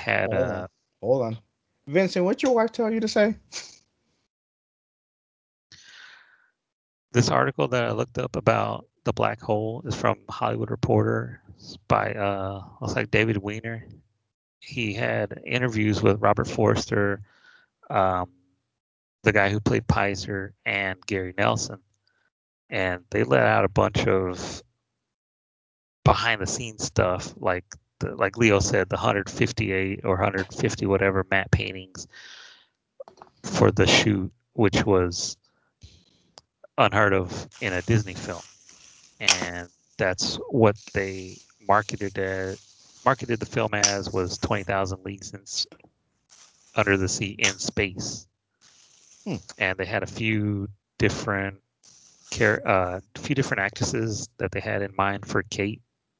had Hold on. Hold on. Vincent, what your wife tell you to say? this article that I looked up about the black hole is from Hollywood Reporter. It's by looks like David Weiner. He had interviews with Robert Forster, um, the guy who played Pizer, and Gary Nelson, and they let out a bunch of behind the scenes stuff, like Leo said, the 158 or 150 whatever matte paintings for the shoot, which was unheard of in a Disney film, and that's what they marketed the film as was 20,000 Leagues Under the Sea in space, Hmm. and they had different a few different actresses that they had in mind for Kate,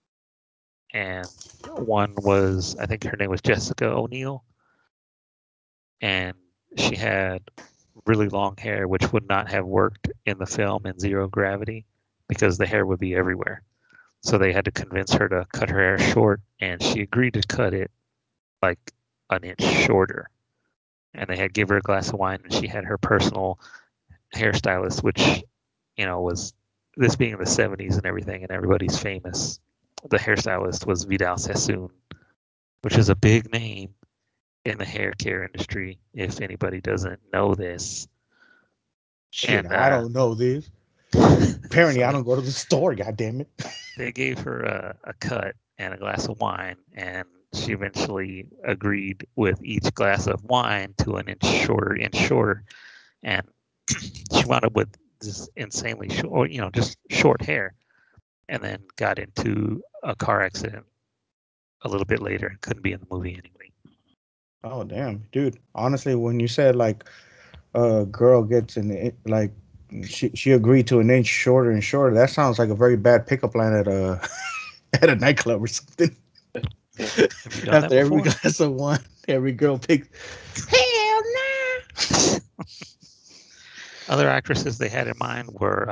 and one was I think her name was Jessica O'Neill, and she had really long hair, which would not have worked in the film in Zero Gravity because the hair would be everywhere. So they had to convince her to cut her hair short, and she agreed to cut it like an inch shorter. And they had give her a glass of wine, and she had her personal hairstylist, which was this being the 70s and everything, and everybody's famous. The hairstylist was Vidal Sassoon, which is a big name in the hair care industry. If anybody doesn't know this, Shit, and I don't know this. Apparently, so I they don't go to the store. God damn it. they gave her a cut and a glass of wine, and she eventually agreed with each glass of wine to an inch shorter, and she wound up with this insanely short, just short hair, and then got into a car accident a little bit later and couldn't be in the movie anyway. Oh damn, dude. Honestly, when you said like a girl gets like she agreed to an inch shorter and shorter, that sounds like a very bad pickup line at a at a nightclub or something. Have you done that After every before? glass of wine, every girl picks. Hell nah. Other actresses they had in mind were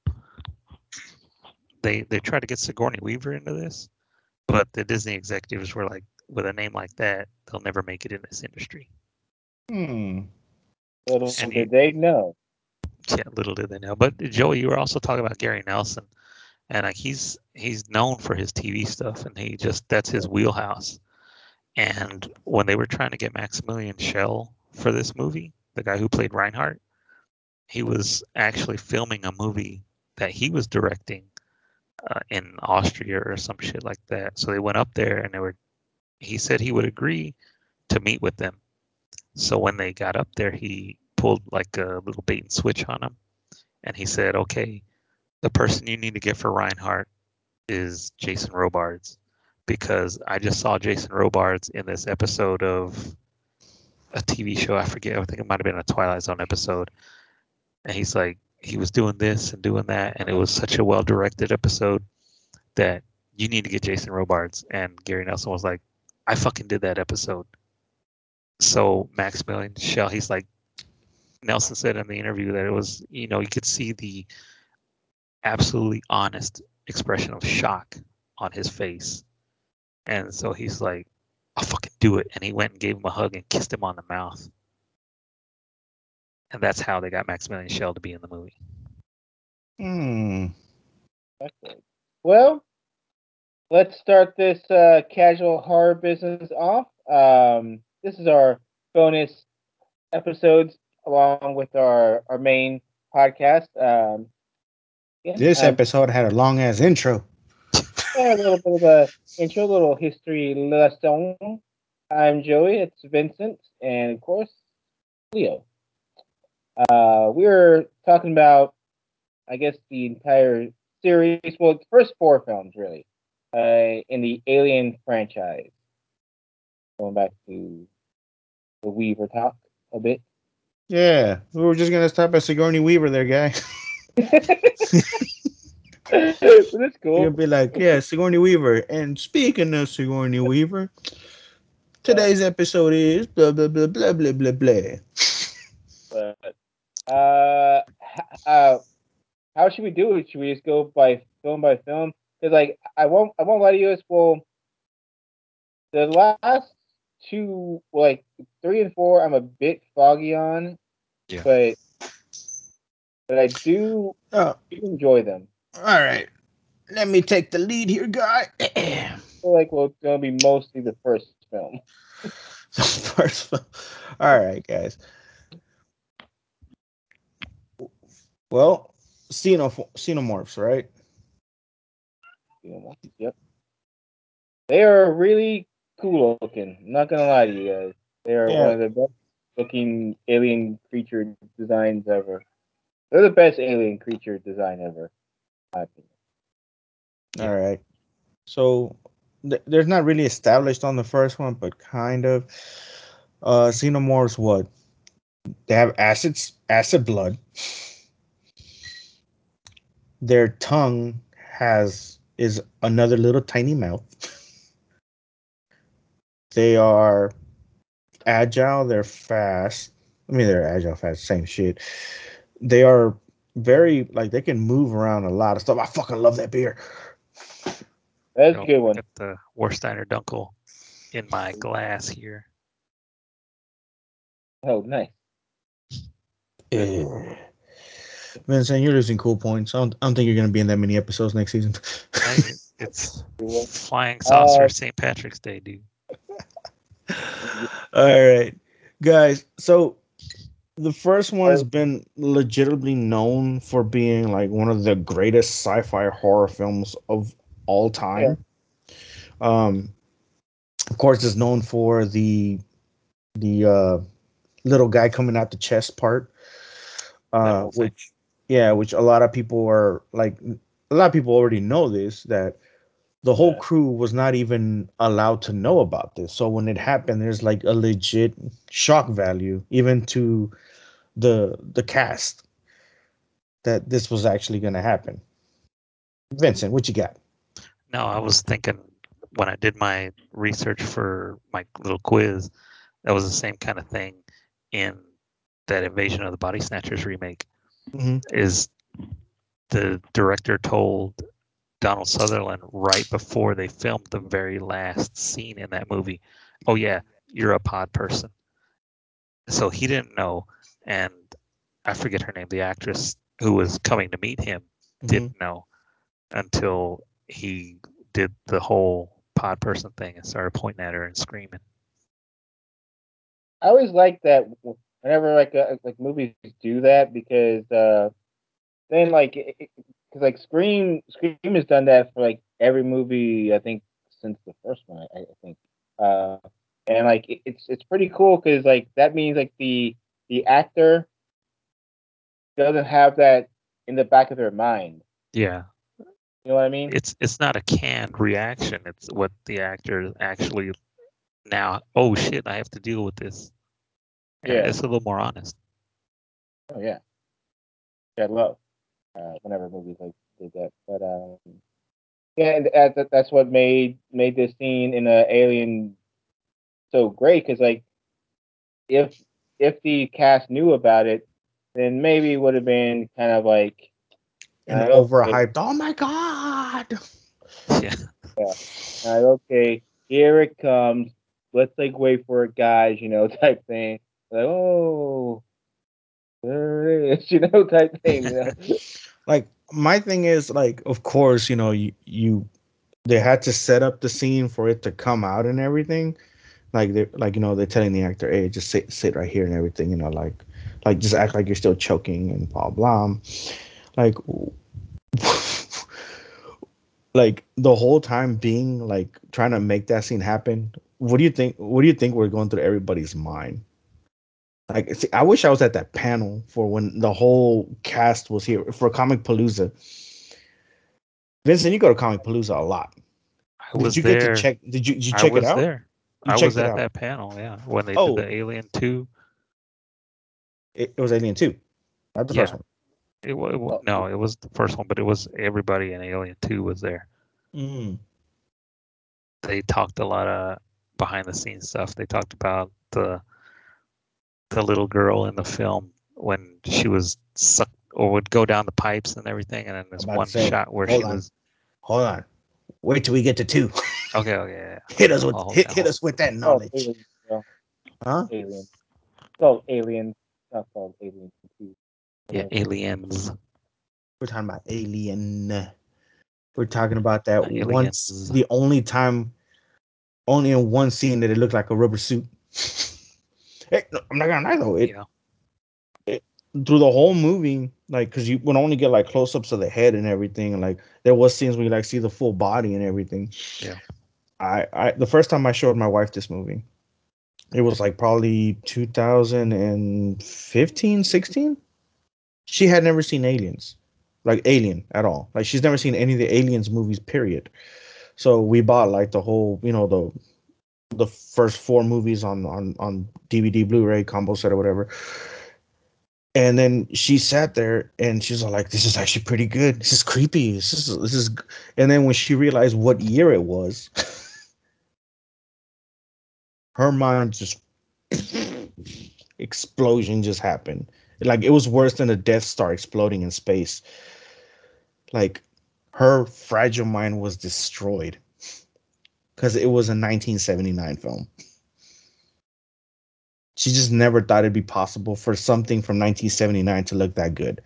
they tried to get Sigourney Weaver into this, but the Disney executives were like, with a name like that, they'll never make it in this industry. Hmm. Little And did they know. yeah, little did they know. But Joey, you were also talking about Gary Nelson, and like he's known for his TV stuff, and that's his wheelhouse. And when they were trying to get Maximilian Schell for this movie, the guy who played Reinhardt, he was actually filming a movie that he was directing in Austria or some shit like that. So they went up there, and he said he would agree to meet with them. So when they got up there, he pulled like a little bait and switch on them, and he said, "Okay, the person you need to get for Reinhardt is Jason Robards, because I just saw Jason Robards in this episode of a TV show. I forget. I think it might have been a Twilight Zone episode. And he's like, he was doing this and doing that, and it was such a well directed episode that you need to get Jason Robards." And Gary Nelson was like, "I fucking did that episode." So Maximilian Schell, he's like, Nelson said in the interview that it was, you could see the absolutely honest expression of shock on his face. And so he's like, "I'll fucking do it." And he went and gave him a hug and kissed him on the mouth. And that's how they got Maximilian Schell to be in the movie. Hmm. Okay. Well, let's start this casual horror business off. This is our bonus episodes along with our main podcast. Yeah, This episode had a long ass intro. yeah, a little bit of a intro, little history lesson. I'm Joey. It's Vincent, and of course Leo. We were talking about, I guess, the entire series. Well, the first four films, really, in the Alien franchise. Going back to the Weaver talk a bit. Yeah, we were just gonna stop at Sigourney Weaver there, guy. That's You're cool. gonna be like, yeah, Sigourney Weaver. And speaking of Sigourney Weaver, Uh, today's episode is blah blah blah blah blah blah blah. but how should we do it? Should we just go by film? Because like I won't lie to you. Well, the last two, like 3 and 4, I'm a bit foggy on, Yeah. but I do Oh, enjoy them. all right. Let me take the lead here, guy. I feel like well, it's gonna be mostly the first film. The first one. All right, guys. Well, xenomorphs, right? Yep, they are really cool looking. I'm not gonna lie to you guys. They are one Yeah. of the best looking alien creature designs ever. They're the best alien creature design ever, in my opinion. All Yeah. right. So there's not really established on the first one, but kind of. Xenomorphs, what? They have acid blood. Their tongue is another little tiny mouth. They are agile. They're fast. I mean, they're agile, fast, same shit. They are very like they can move around a lot of stuff. I fucking love that beer. That's a Oh, good I one. got the Warsteiner Dunkel in my glass here. Oh, nice. Eh. Vincent, you're losing cool points. I don't think you're going to be in that many episodes next season. Hey, it's flying Uh, saucer St. Patrick's Day, dude. All right, guys. So the first one has been legitimately known for being like one of the greatest sci-fi horror films of all yeah, time. Um, of course, it's known for the little guy coming out the chest part, That whole thing. which yeah, which a lot of people are like, a lot of people already know this, that the whole yeah. crew was not even allowed to know about this. So when it happened, there's like a legit shock value, even to the cast, that this was actually going to happen. Vincent, what you got? No, I was thinking when I did my research for my little quiz, that was the same kind of thing in that Invasion of the Body Snatchers remake. Hmm. Is the director told Donald Sutherland right before they filmed the very last scene in that movie, "Oh yeah, you're a pod person." So he didn't know, and I forget her name, the actress who was coming to meet him Hmm. didn't know until he did the whole pod person thing and started pointing at her and screaming. I always like that whenever like movies do that because then like because like Scream has done that for like every movie I think since the first one I think uh and like it's pretty cool because like that means like the actor doesn't have that in the back of their mind. Yeah, You know what I mean? it's not a canned reaction. It's what the actor actually now. Oh shit, I have to deal with this. Yeah, Yeah. it's a little more honest. Oh yeah. Yeah, I love whenever movies like did that. But yeah, and that's what made this scene in Alien so great because like if the cast knew about it, then maybe it would have been kind of like And okay, overhyped. Oh my god! Yeah, yeah, okay, here it comes. Let's like wait for it, guys, type thing. Like, oh, there it is, type thing. Like my thing is like, of course, you they had to set up the scene for it to come out and everything. Like they're telling the actor, hey, just sit right here and everything. Like just act like you're still choking and blah blah. Like like the whole time being like trying to make that scene happen. What do you think we're going through everybody's mind? Like, see, I wish I was at that panel for when the whole cast was here for Comic Palooza. Vincent, you go to Comic Palooza a lot. I Did was you get to there. check? Did you I check it was out? there. You I was checked it at out. that panel. Yeah, when they did Oh, the Alien 2. it was Alien 2, not the first Yeah, one. Oh, no, it was the first one, but it was everybody in Alien 2 was there. Mm. They talked a lot of behind the scenes stuff. They talked about the little girl in the film when she was sucked or would go down the pipes and everything, and then I'm this about to one say, shot where hold she on, was wait till we get to two. okay. Okay, yeah. hit us with I'll hit us with that oh, knowledge. Huh? Alien. It's called Alien. It's not called Alien 2. Yeah, Aliens. We're talking about Alien. We're talking about that once. Aliens. The only time, only in one scene that it looked like a rubber suit. Hey, no, I'm not gonna lie though. Yeah. It through the whole movie, like, because you would only get like close-ups of the head and everything, and like there was scenes where you like see the full body and everything. Yeah. I the first time I showed my wife this movie, it was like probably 2015, 16. She had never seen Aliens, like Alien at all. Like she's never seen any of the Aliens movies, period. So we bought like the whole, the first four movies on DVD, Blu-ray combo set or whatever. And then she sat there and she's all like, "This is actually pretty good. This is creepy. This is." And then when she realized what year it was, her mind just explosion just happened. Like it was worse than a Death Star exploding in space. Like her fragile mind was destroyed because it was a 1979 film. She just never thought it'd be possible for something from 1979 to look that good.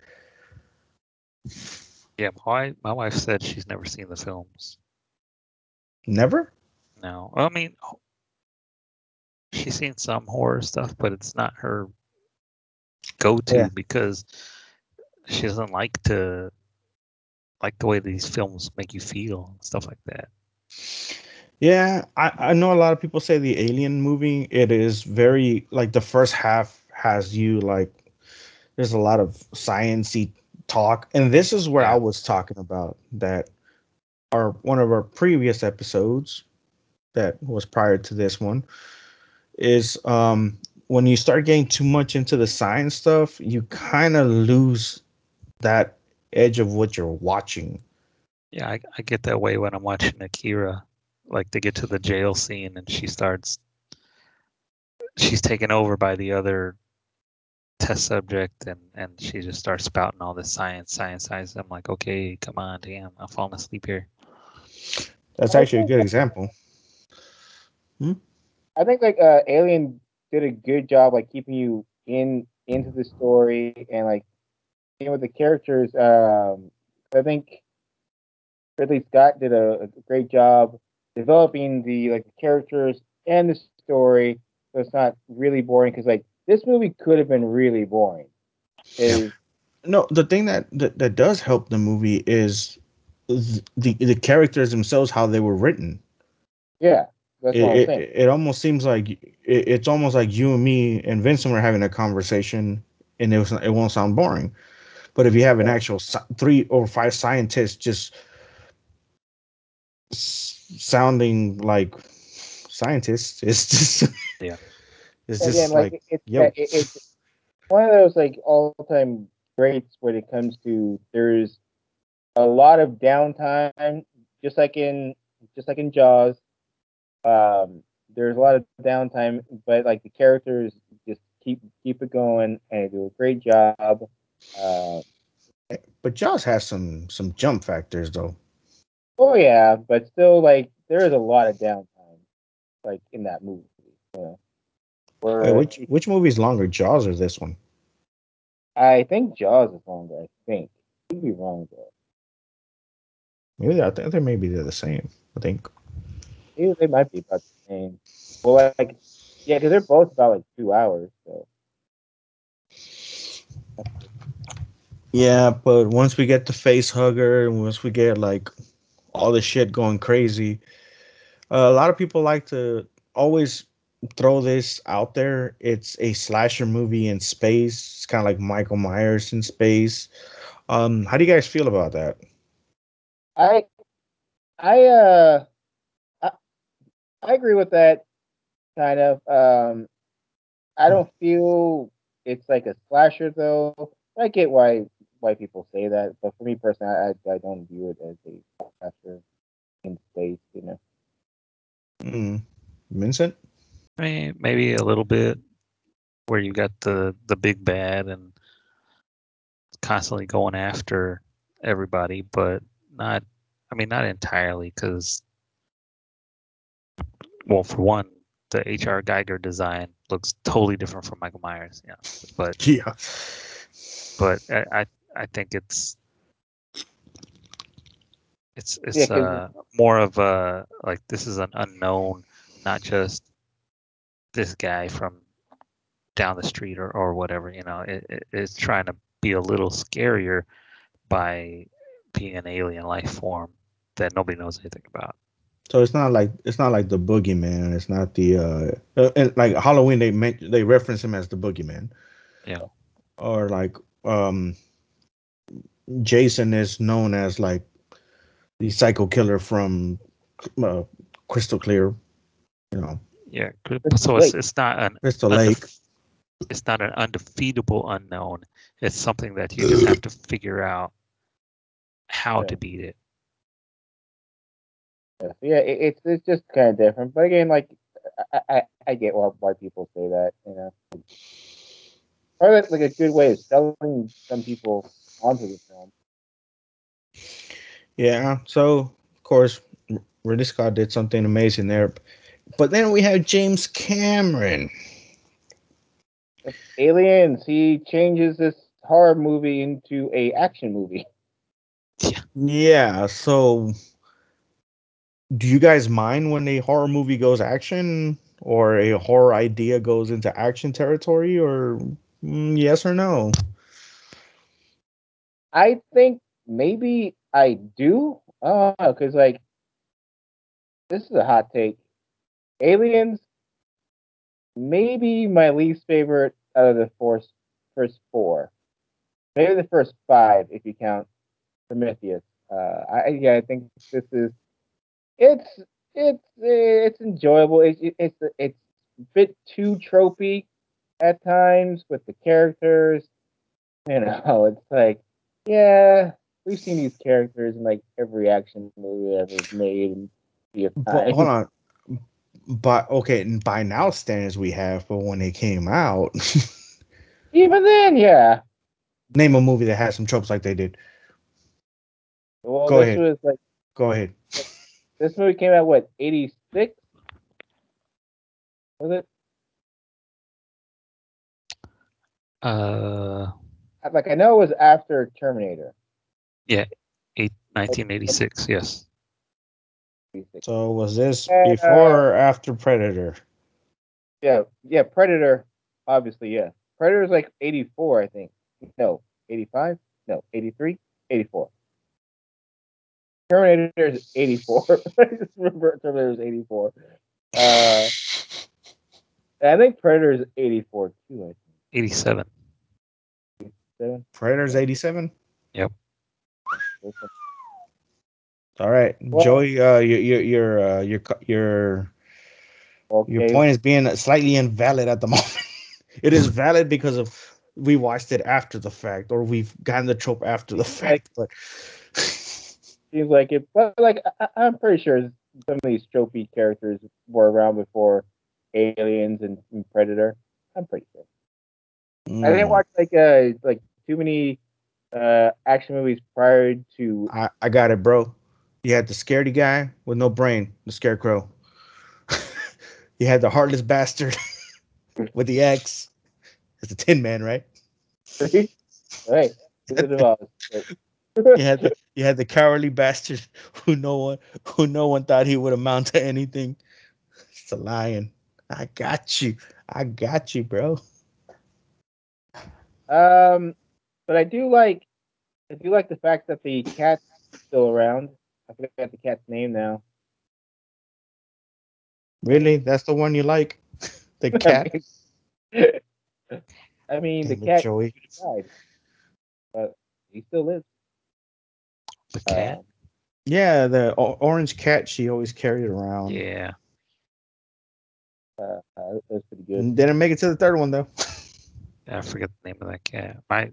Yeah. My wife said she's never seen the films. Never? No. I mean, she's seen some horror stuff, but it's not her Yeah. go-to because she doesn't like the way these films make you feel and stuff like that. Yeah, I know a lot of people say the Alien movie, it is very like the first half has you like there's a lot of sciency talk. And this is where I Yeah. was talking about that our one of our previous episodes that was prior to this one is when you start getting too much into the science stuff, you kind of lose that edge of what you're watching. Yeah, I get that way when I'm watching Akira. Like they get to the jail scene and she's taken over by the other test subject and she just starts spouting all this science. I'm like, okay, come on, damn, I'm falling asleep here. That's I actually a think good example. Hmm? I think like Alien did a good job like keeping you into the story and like with the characters. I think Ridley Scott did a great job developing the like the characters and the story, so it's not really boring. Because like this movie could have been really boring. Yeah. Is No, the thing that does help the movie is the characters themselves, how they were written. yeah, that's what I'm saying. It almost seems like it's almost like you and me and Vincent were having a conversation, and it won't sound boring. But if you have an Yeah, actual 3 or 5 scientists just sounding like scientists, it's just Yeah. it's again, just like like, yo, it's one of those like all time greats when it comes to there's a lot of downtime, just like in just like in Jaws. Um, there's a lot of downtime, but like the characters just keep it going and they do a great job. Uh, but Jaws has some jump factors though. oh yeah, but still like there is a lot of downtime like in that movie. You know, Wait, where which movie is longer, Jaws or this one? I think Jaws is longer. I think I could be wrong though. Maybe I think maybe they're the same. I think. Maybe they might be about the same. Well, like yeah, because they're both about like 2 hours. So Yeah, but once we get the face hugger, and once we get like all the shit going crazy, a lot of people like to always throw this out there. It's a slasher movie in space. It's kind of like Michael Myers in space. How do you guys feel about that? I I uh I, I agree with that kind of. I don't feel it's like a slasher though. I get why people say that, but for me personally, I don't view it as a slasher in space. You know. Mm, Vincent? I mean, maybe a little bit where you got the big bad and constantly going after everybody, but not. I mean, not entirely because, well, for one, the H.R. Geiger design. looks totally different from Michael Myers. Yeah, but Yeah. I think Yeah, it's because more of a like this is an unknown, not just this guy from down the street or whatever. You know, it's trying to be a little scarier by being an alien life form that nobody knows anything about. So it's not like the boogeyman. It's not the and like Halloween. They reference him as the boogeyman, Yeah, or like um Jason is known as like the psycho killer from uh, Crystal Clear. You know, yeah. it's So late. it's not an Crystal Lake. it's not an undefeatable unknown. It's something that you just have to figure out how to Right. beat it. Yeah, so yeah, it's just kind of different. But again, like I get why people say that. You know, probably like a good way of selling some people onto the film. Yeah. So of course, Ridley Scott did something amazing there, but then we have James Cameron. Aliens. He changes this horror movie into a action movie. Yeah. Yeah. So do you guys mind when a horror movie goes action or a horror idea goes into action territory, or yes or no? I think maybe I do. Because like this is a hot take. Aliens, maybe my least favorite out of the first four. Maybe the first five if you count Prometheus. I think this is it's it's enjoyable. It's a bit too tropey at times with the characters. You know, it's like yeah, we've seen these characters in like every action movie ever made and of But hold time. on. But okay, by now standards we have, but when they came out, Even then, yeah. name a movie that has some tropes like they did. Well, Go this ahead. was like Go ahead. this movie came out what 86 was it? Uh, Like I know it was after Terminator. yeah, 86. 1986. Yes. So was this And before or after Predator? yeah, Predator, obviously, yeah. Predator's like 84, I think. No, 85? No, 83? 84. Terminator's 84. I just remember Terminator's 84. Uh, and I think Predator's 84 too, 87. I think. Predator's Yeah. 87. Yep. All right, Well, Joey. Your okay. point is being slightly invalid at the moment. It is valid because of we watched it after the fact, or we've gotten the trope after the Like, fact. But seems like it, but like I'm pretty sure some of these trophy characters were around before Aliens and Predator. I'm pretty sure. I didn't mm, watch like too many action movies prior to. I got it, bro. You had the scaredy guy with no brain, the scarecrow. You had the heartless bastard with the X. It's the Tin Man, right? Right, Wizard of Oz. Right. You had the cowardly bastard who no one thought he would amount to anything. It's a lion. I got you. I got you, bro. um, but I do like the fact that the cat's still around. I forgot the cat's name now. Really? That's the one you like? The I cat? mean, I mean, the Damn it, cat Joey. died, but he still lives. The cat. Um, Yeah, the orange cat she always carried around. Yeah. that's pretty good. Didn't make it to the third one though. I forget the name of that cat. My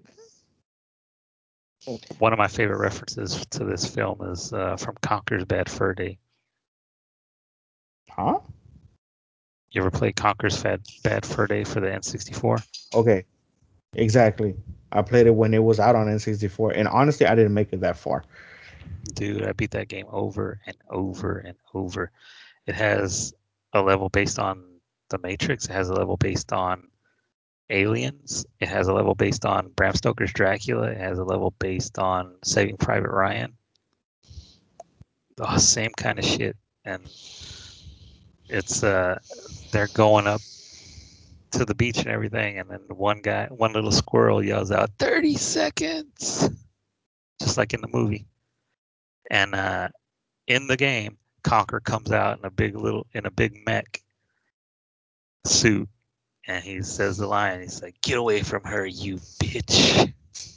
One of my favorite references to this film is from Conker's Bad Fur Day. Huh? You ever play Conker's Bad Fur Day for the N64? Okay, exactly. I played it when it was out on N64, and honestly, I didn't make it that far. Dude, I beat that game over and over and over. It has a level based on The Matrix. It has a level based on Aliens. It has a level based on Bram Stoker's Dracula. It has a level based on Saving Private Ryan. Oh, same kind of shit. And it's they're going up to the beach and everything, and then one little squirrel yells out 30 seconds, just like in the movie. And in the game, Conker comes out in a big mech suit, and he says the line. He's like, "Get away from her, you bitch."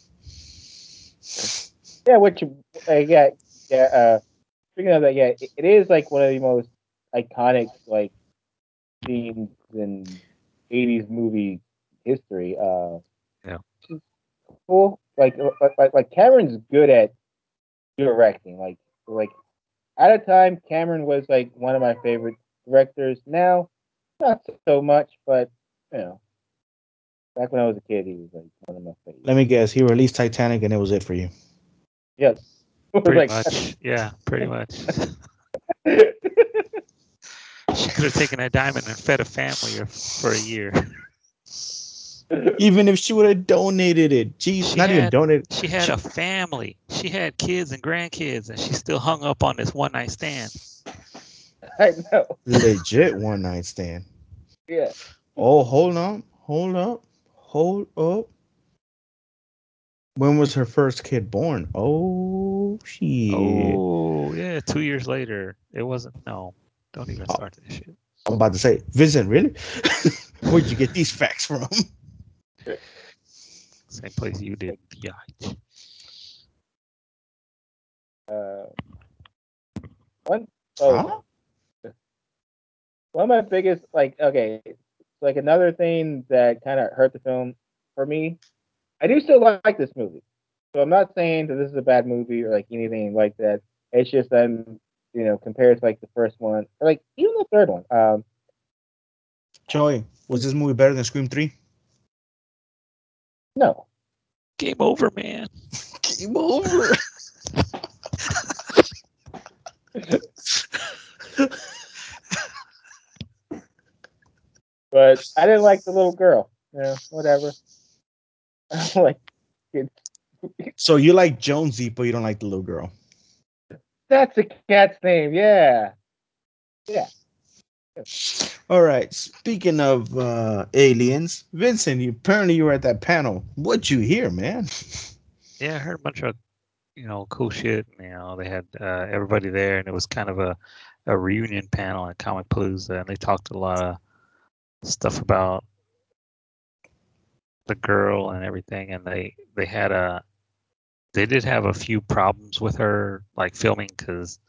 Yeah, which yeah. Speaking of that, yeah, it is like one of the most iconic like scenes in '80s movie history. Yeah. Cool. Like Cameron's good at directing. Like at a time, Cameron was like one of my favorite directors. Now, not so much, but you know, back when I was a kid, he was like one of my favorites. Let me guess. He released Titanic, and it was it for you. Yes. Pretty Like, much. Yeah, pretty much. She could have taken that diamond and fed a family for a year. Even if she would have donated it, geez, not even donated. She had a family. She had kids and grandkids, and she still hung up on this one night stand. I know. Legit one night stand. Yeah. Oh, hold up. When was her first kid born? Oh shit! Oh yeah, 2 years later. It wasn't. No, don't even start this shit. I'm about to say, Vincent, really? Where'd you get these facts from? Same place you did. Yeah. Uh, one Huh? one of my biggest like another thing that kind of hurt the film for me. I do still like this movie, so I'm not saying that this is a bad movie or like anything like that. It's just compared to like the first one or like even the third one. Joey, was this movie better than Scream 3? No. Game over, man. Game over. But I didn't like the little girl. Whatever. Like it's So you like Jonesy, but you don't like the little girl. that's a cat's name. Yeah. Yeah. All right. Speaking of aliens, Vincent, you were at that panel. What'd you hear, man? Yeah, I heard a bunch of cool shit. They had everybody there, and it was kind of a reunion panel at Comic Palooza, and they talked a lot of stuff about the girl and everything, and they did have a few problems with her like filming because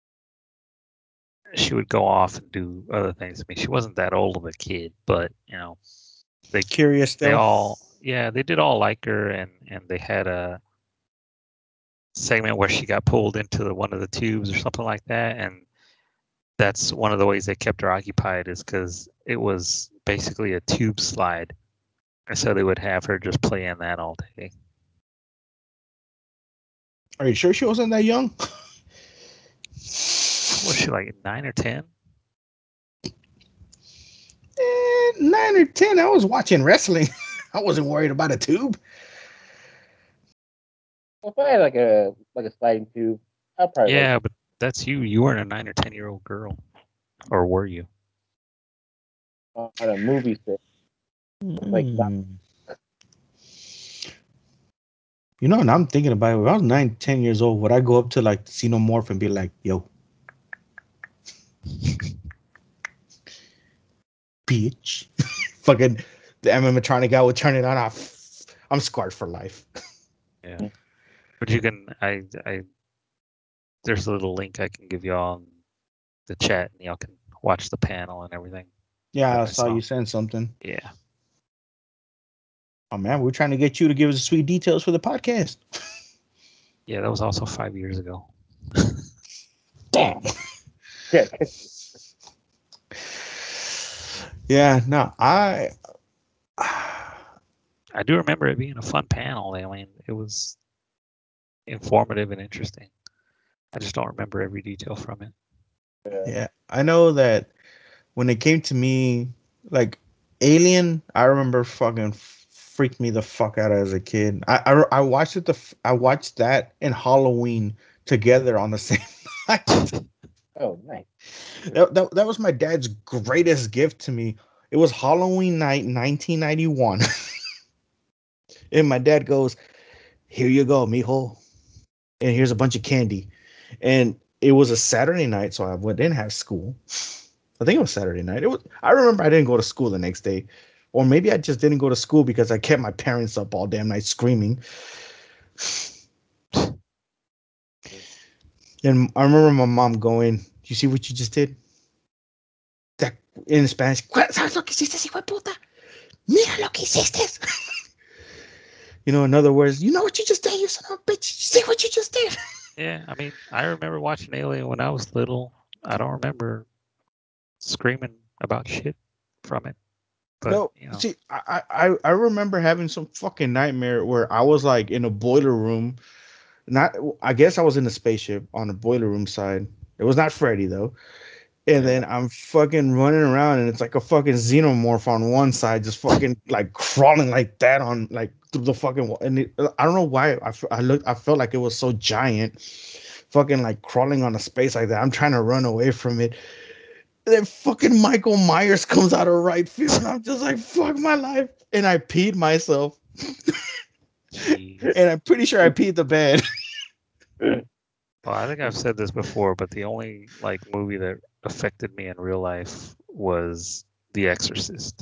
she would go off and do other things. I mean, she wasn't that old of a kid, but they Curious they still. all yeah they did all like her, and they had a segment where she got pulled into one of the tubes or something like that, and that's one of the ways they kept her occupied is because it was basically a tube slide, and so they would have her just play in that all day. Are you sure she wasn't that young? Was she like 9 or 10? 9 or 10. I was watching wrestling. I wasn't worried about a tube. Well, if I had like a sliding tube, I'd probably like Yeah, but that's you. You weren't a 9 or 10 year old girl, or were you? on a movie set. Like not, You know, and I'm thinking about it. When I was 9, 10 years old, would I go up to like the Xenomorph and be like, yo, bitch? Fucking the animatronic guy would turn it on. I'm scarred for life. Yeah, but you can. There's a little link I can give y'all in the chat, and y'all can watch the panel and everything Yeah, that I I saw saw. you send something. Yeah, Oh man, we're trying to get you to give us the sweet details for the podcast. yeah, that was also 5 years ago. Damn. yeah, Yeah, no, I do remember it being a fun panel. I mean, it was informative and interesting. I just don't remember every detail from it. yeah. yeah, I know that when it came to me Like Alien, I remember fucking freaked me the fuck out as a kid. I watched it. I watched that and Halloween together on the same night. Oh, nice. That was my dad's greatest gift to me. It was Halloween night, 1991, and my dad goes, "Here you go, mijo, and here's a bunch of candy." And it was a Saturday night, so didn't have school. I think it was Saturday night. It was. I remember I didn't go to school the next day, or maybe I just didn't go to school because I kept my parents up all damn night screaming. And I remember my mom going, "You see what you just did?" That in Spanish. ¿Sabes lo que hiciste, hijo de puta? Mira lo que hiciste. In other words, you know what you just did, you son of a bitch. You see what you just did? Yeah, I mean, I remember watching Alien when I was little. I don't remember screaming about shit from it, but No, see, I remember having some fucking nightmare where I was like in a boiler room. Not, I guess I was in a spaceship on the boiler room side. It was not Freddy though. And Yeah. then I'm fucking running around, and it's like a fucking xenomorph on one side, just fucking like crawling like that on like through the fucking wall. And I don't know why I felt like it was so giant, fucking like crawling on a space like that. I'm trying to run away from it. And then fucking Michael Myers comes out of right field, and I'm just like, fuck my life. And I peed myself, jeez. and I'm pretty sure I peed the bed. Well, I think I've said this before, but the only like movie that affected me in real life was The Exorcist.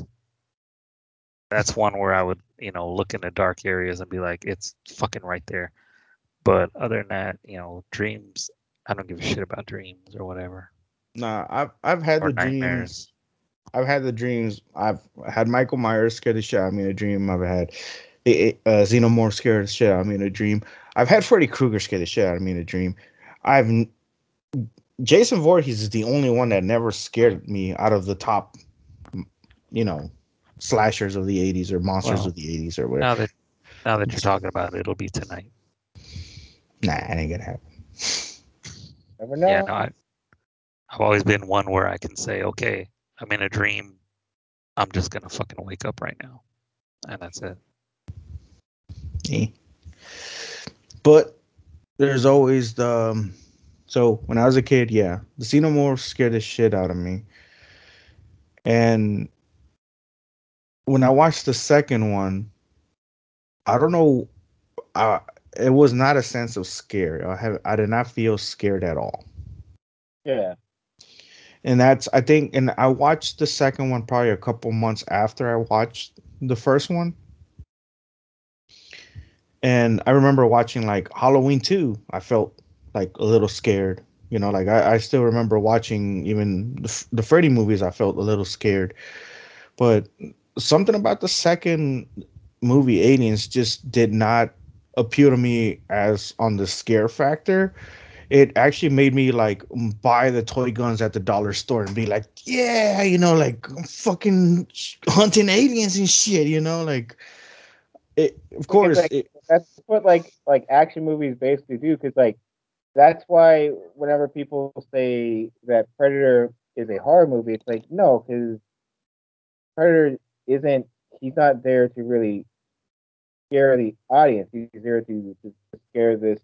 That's one where I would, look into dark areas and be like, it's fucking right there. But other than that, dreams, I don't give a shit about dreams or whatever, Nah, I've had or the dreams. nightmares. I've had the dreams. I've had Michael Myers scare the shit out of me in a dream. I've had Xenomorph scare the shit out of me in a dream. I've had Freddy Krueger scare the shit out of me in a dream. I've Jason Voorhees is the only one that never scared me out of the top, you know, slashers of the '80s or monsters Well, of the '80s or whatever. now that you're talking about it, it'll be tonight. Nah, it ain't gonna happen. Never Yeah, no, know. I've always been one where I can say, okay, I'm in a dream. I'm just gonna fucking wake up right now, and that's it. Eh. But there's always the so when I was a kid, yeah, the Xenomorph scared the shit out of me. And when I watched the second one, I don't know, uh, it was not a sense of scare. I did not feel scared at all. Yeah. And that's I think, and I watched the second one probably a couple months after I watched the first one. And I remember watching like Halloween 2. I felt like a little scared. Like I still remember watching even the Freddy movies. I felt a little scared. But something about the second movie, Aliens, just did not appeal to me as on the scare factor. It actually made me like buy the toy guns at the dollar store and be like, yeah, like I'm fucking hunting aliens and shit, like of Because course it. that's what like action movies basically do. Because that's why whenever people say that Predator is a horror movie, it's like no, because Predator isn't. He's not there to really scare the audience. He's there to scare this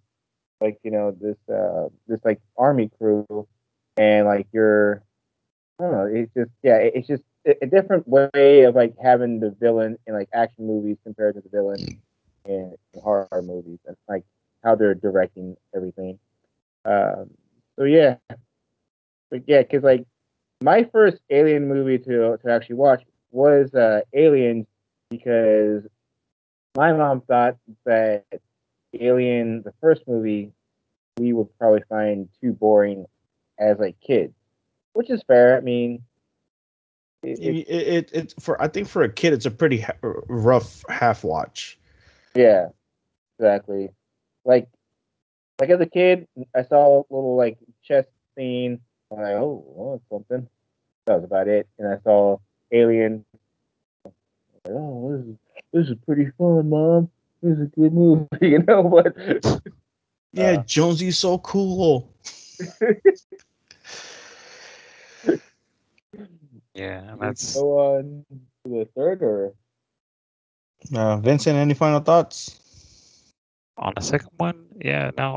this like army crew and like your I don't know. It's just it's just a different way of like having the villain in like action movies compared to the villain in horror movies and like how they're directing everything. Um, so yeah, but yeah, because like my first Alien movie to actually watch was Aliens because my mom thought that Alien, the first movie, we would probably find too boring as like kids, which is fair. I mean, it's For I think for a kid it's a pretty rough half watch. yeah, exactly. Like as a kid, I saw a little like chess scene. I'm like, oh, well, that's something. That was about it. And I saw Alien. Like, oh, this is pretty fun, mom. This is a good movie, But Yeah, uh, Jonesy's so cool. Yeah, and We that's go on to the third, or Vincent, any final thoughts? on the second one. Yeah, no,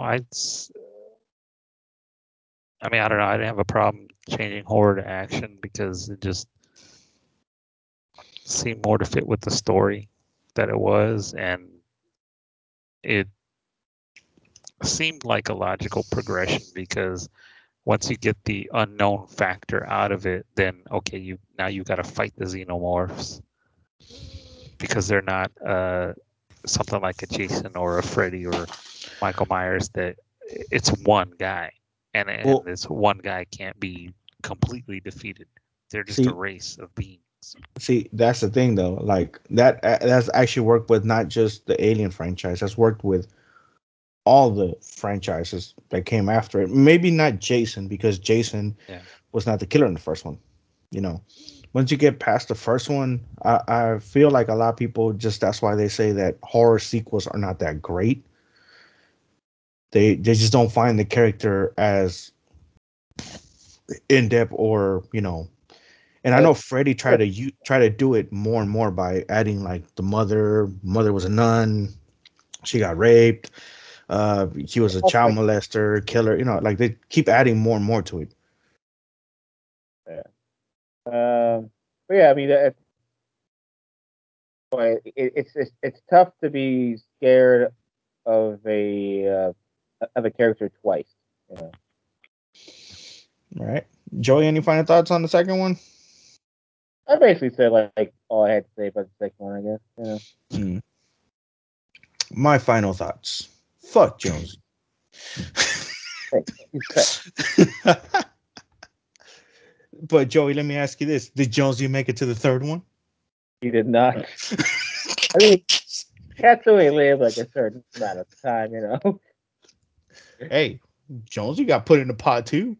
I mean, I don't know. I didn't have a problem changing horror to action because it just seemed more to fit with the story that it was, and it seemed like a logical progression because once you get the unknown factor out of it, then okay, you got to fight the xenomorphs because they're not something like a Jason or a Freddy or Michael Myers that it's one guy, and Well, this one guy can't be completely defeated. They're just a see, race of beings. that's the thing though. Like that's actually worked with not just the Alien franchise. That's worked with all the franchises that came after it. Maybe not Jason because Jason Yeah, was not the killer in the first one. You know, once you get past the first one, I feel like a lot of people just that's why they say that horror sequels are not that great. They just don't find the character as in depth or And I uh, know Freddie try to do it more and more by adding like the mother was a nun, she got raped, he was a also child like molester, killer. Like they keep adding more and more to it. yeah. But yeah, I mean, it's tough to be scared of a character twice. You know, All right, Joey, any final thoughts on the second one? I basically said like all I had to say about the second one. I guess. You know, Mm. My final thoughts. Fuck Jones. hey, Jesus But Joey, let me ask you this: did Jonesy make it to the third one? he did not. I mean, cats only live like a certain amount of time. You know. Hey, Jonesy got put in the pot too.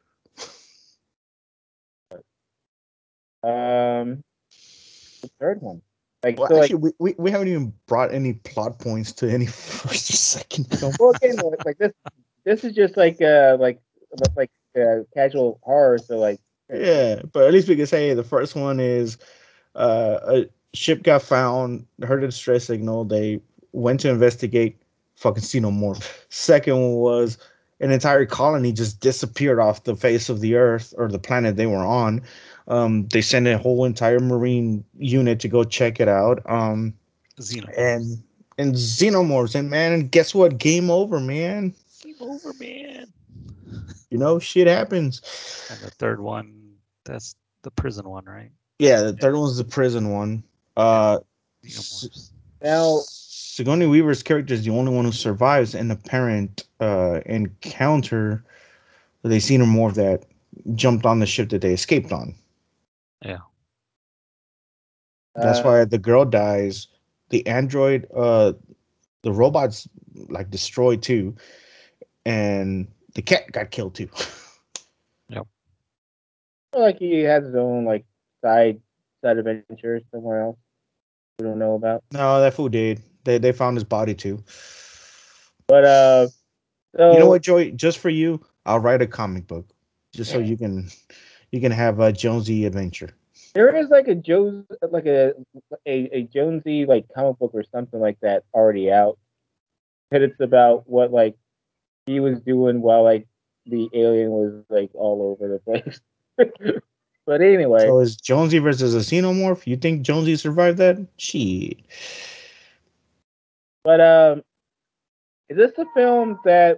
Um, the third one. Like Well, so, like actually, we haven't even brought any plot points to any first or second film. well, again, like this. This is just like casual horror. So like, Yeah, but at least we can say the first one is a ship got found, heard a distress signal. They went to investigate. Fucking see no more. Second one was an entire colony just disappeared off the face of the earth or the planet they were on. They sent a whole entire marine unit to go check it out. xenomorphs. And xenomorphs, and man, guess what? Game over, man. Game over, man. Shit happens. And the third one, that's the prison one, right? Yeah, the third one's the prison one. And Uh, S- xenomorphs. now Sigourney Weaver's character is the only one who survives an apparent encounter. They seen her more that jumped on the ship that they escaped on. Yeah, That's uh, why the girl dies. The android, the robots like destroyed too, and the cat got killed too. yep. feel like he has his own like side adventures somewhere else we don't know about. No, that fool did. They found his body too. But You know what, so Joey? Just for you, I'll write a comic book, just so you can have a Jonesy adventure. there is like a Joe's like a Jonesy like comic book or something like that already out. And it's about what like he was doing while like the alien was like all over the place. But anyway, So is Jonesy versus a xenomorph? You think Jonesy survived that? Shit. but is this a film that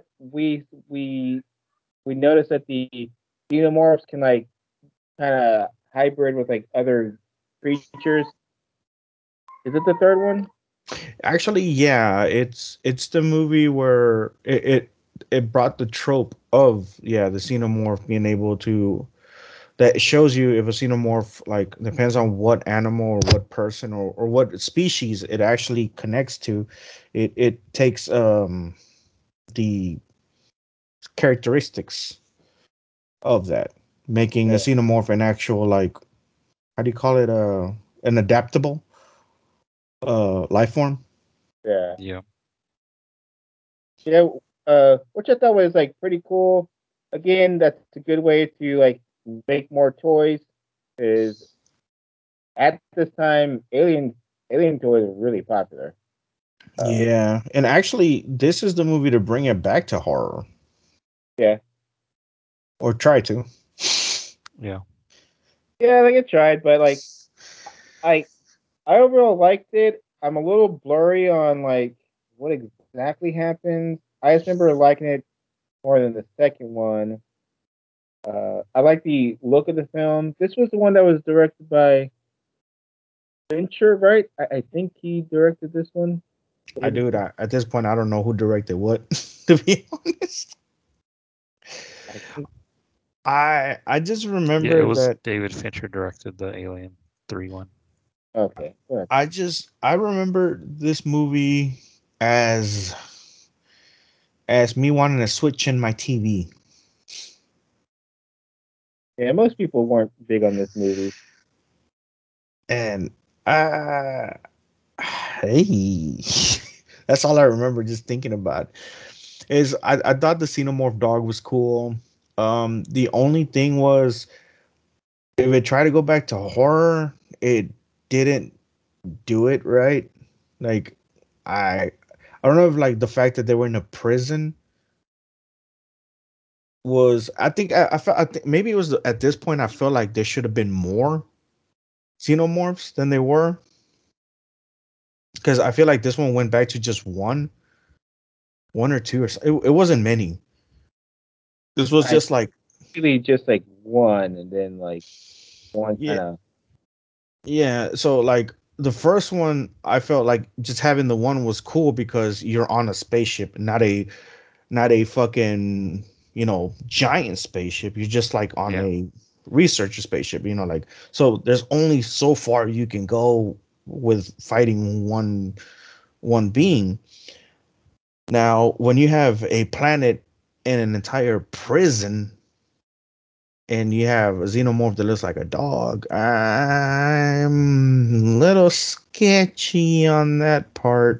we notice that the xenomorphs can like kind of hybrid with like other creatures? Is it the third one? Actually, yeah, it's the movie where it brought the trope of the xenomorph being able to that shows you if a xenomorph like depends on what animal or what person or what species it actually connects to, it takes the characteristics of that, making a Yeah, xenomorph an actual like how do you call it an adaptable life form. yeah, Yeah. yeah. Which I thought was like pretty cool. Again, that's a good way to like make more toys. is at this time, Alien toys were really popular. Uh, Yeah, and actually, this is the movie to bring it back to horror, yeah, or try to. Yeah. yeah, like it tried, but like I I overall liked it. I'm a little blurry on like what exactly happens. I just remember liking it more than the second one. I like the look of the film. This was the one that was directed by Fincher, right? I think he directed this one. I do that at this point. I don't know who directed what. To be honest, I think I just Yeah, it remember was that. David Fincher directed the Alien 3 one. okay. Good. I remember this movie as as me wanting to switch in my TV. Yeah, most people weren't big on this movie. And uh hey, that's all I remember just thinking about. Is I thought the xenomorph dog was cool. The only thing was if it tried to go back to horror, it didn't do it right. Like I I don't know if like the fact that they were in a prison was I think I felt I think maybe it was at this point I felt like there should have been more xenomorphs than they were, because I feel like this one went back to just one or two, or it wasn't many. This was I just like, really just like one, and then like one yeah, kind of yeah. So like the first one, I felt like just having the one was cool because you're on a spaceship, not a fucking giant spaceship. You're just like on Yeah. a researcher spaceship. Like, so there's only so far you can go with fighting one being. Now, when you have a planet and an entire prison, and you have a xenomorph that looks like a dog, I'm a little sketchy on that part.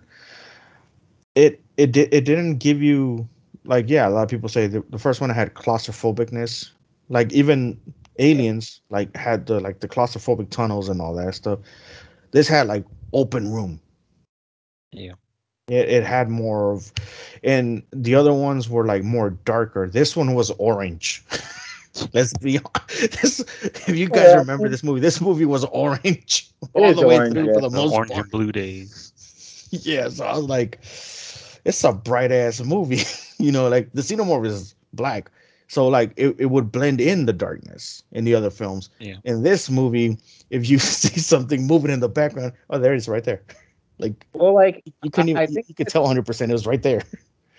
It didn't give you, like, yeah, a lot of people say the first one had claustrophobicness, like even aliens like had the claustrophobic tunnels and all that stuff. This had like open room. Yeah. It had more of, and the other ones were like more darker. This one was orange. Let's be honest. If you guys yeah. remember this movie was orange It all is the way orange. through Yeah. for the The most orange part. and blue days. Yeah, so I was like, it's a bright ass movie. Like the xenomorph is black, so like it would blend in the darkness in the other films. Yeah. In this movie, if you see something moving in the background, oh, there it is right there. Like Well, like you couldn't even I think you could tell 100% it was right there.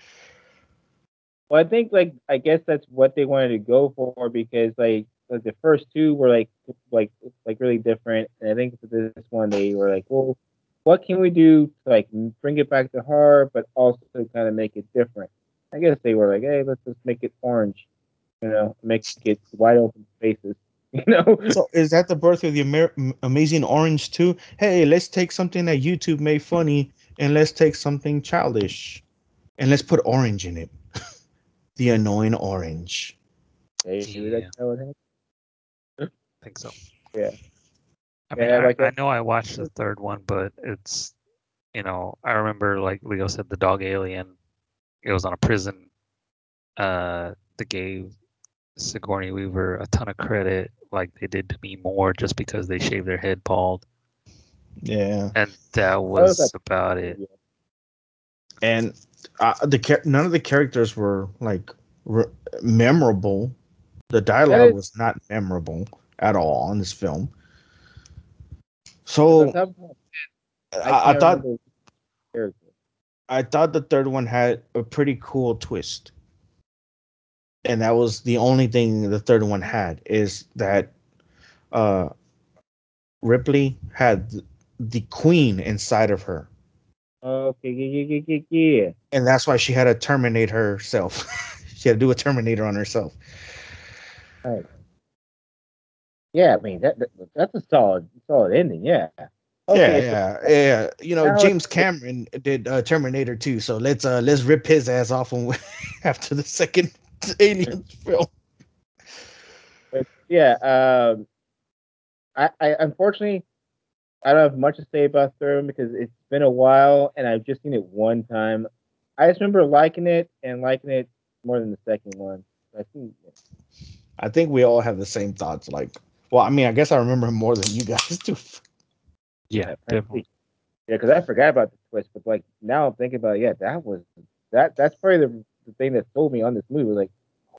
well, I think like I guess that's what they wanted to go for because like the first two were like really different, and I think for this one they were like, well, what can we do to like bring it back to horror, but also kind of make it different? I guess they were like, hey, let's just make it orange, make it wide open spaces, you know. So is that the birth of the Amazing Orange too? Hey, let's take something that YouTube made funny and let's take something childish and let's put orange in it. The annoying orange. Maybe that's Yeah. how it happened. I think so. Yeah, I mean, yeah, I, like I know I watched the third one, but I remember, like Leo said, the dog alien. It was on a prison. They gave Sigourney Weaver a ton of credit, like they did to me more, just because they shaved their head bald, Yeah, and that that was like was about it. and none of the characters were like re- memorable. The that dialogue is was not memorable at all in this film. because on So top of that, I I can't thought remember the character. the third one had a pretty cool twist, and that was the only thing the third one had, is that uh Ripley had the queen inside of her, Okay, yeah, yeah, yeah, yeah, yeah. and that's why she had to terminate herself. She had to do a Terminator on herself. Right. Yeah, I mean that's a solid ending. Yeah. Yeah, Okay, so yeah, yeah. now James Cameron did Terminator 2, so let's rip his ass off when after the second Aliens film. but yeah, I unfortunately I don't have much to say about third one because it's been a while and I've just seen it one time. I just remember liking it more than the second one. I think I think we all have the same thoughts. Like, well, I mean, I guess I remember more than you guys do. Yeah, yeah, definitely. yeah, because I forgot about the twist, but like now I'm thinking about it, yeah, that was that's probably the thing that sold me on this movie. Like,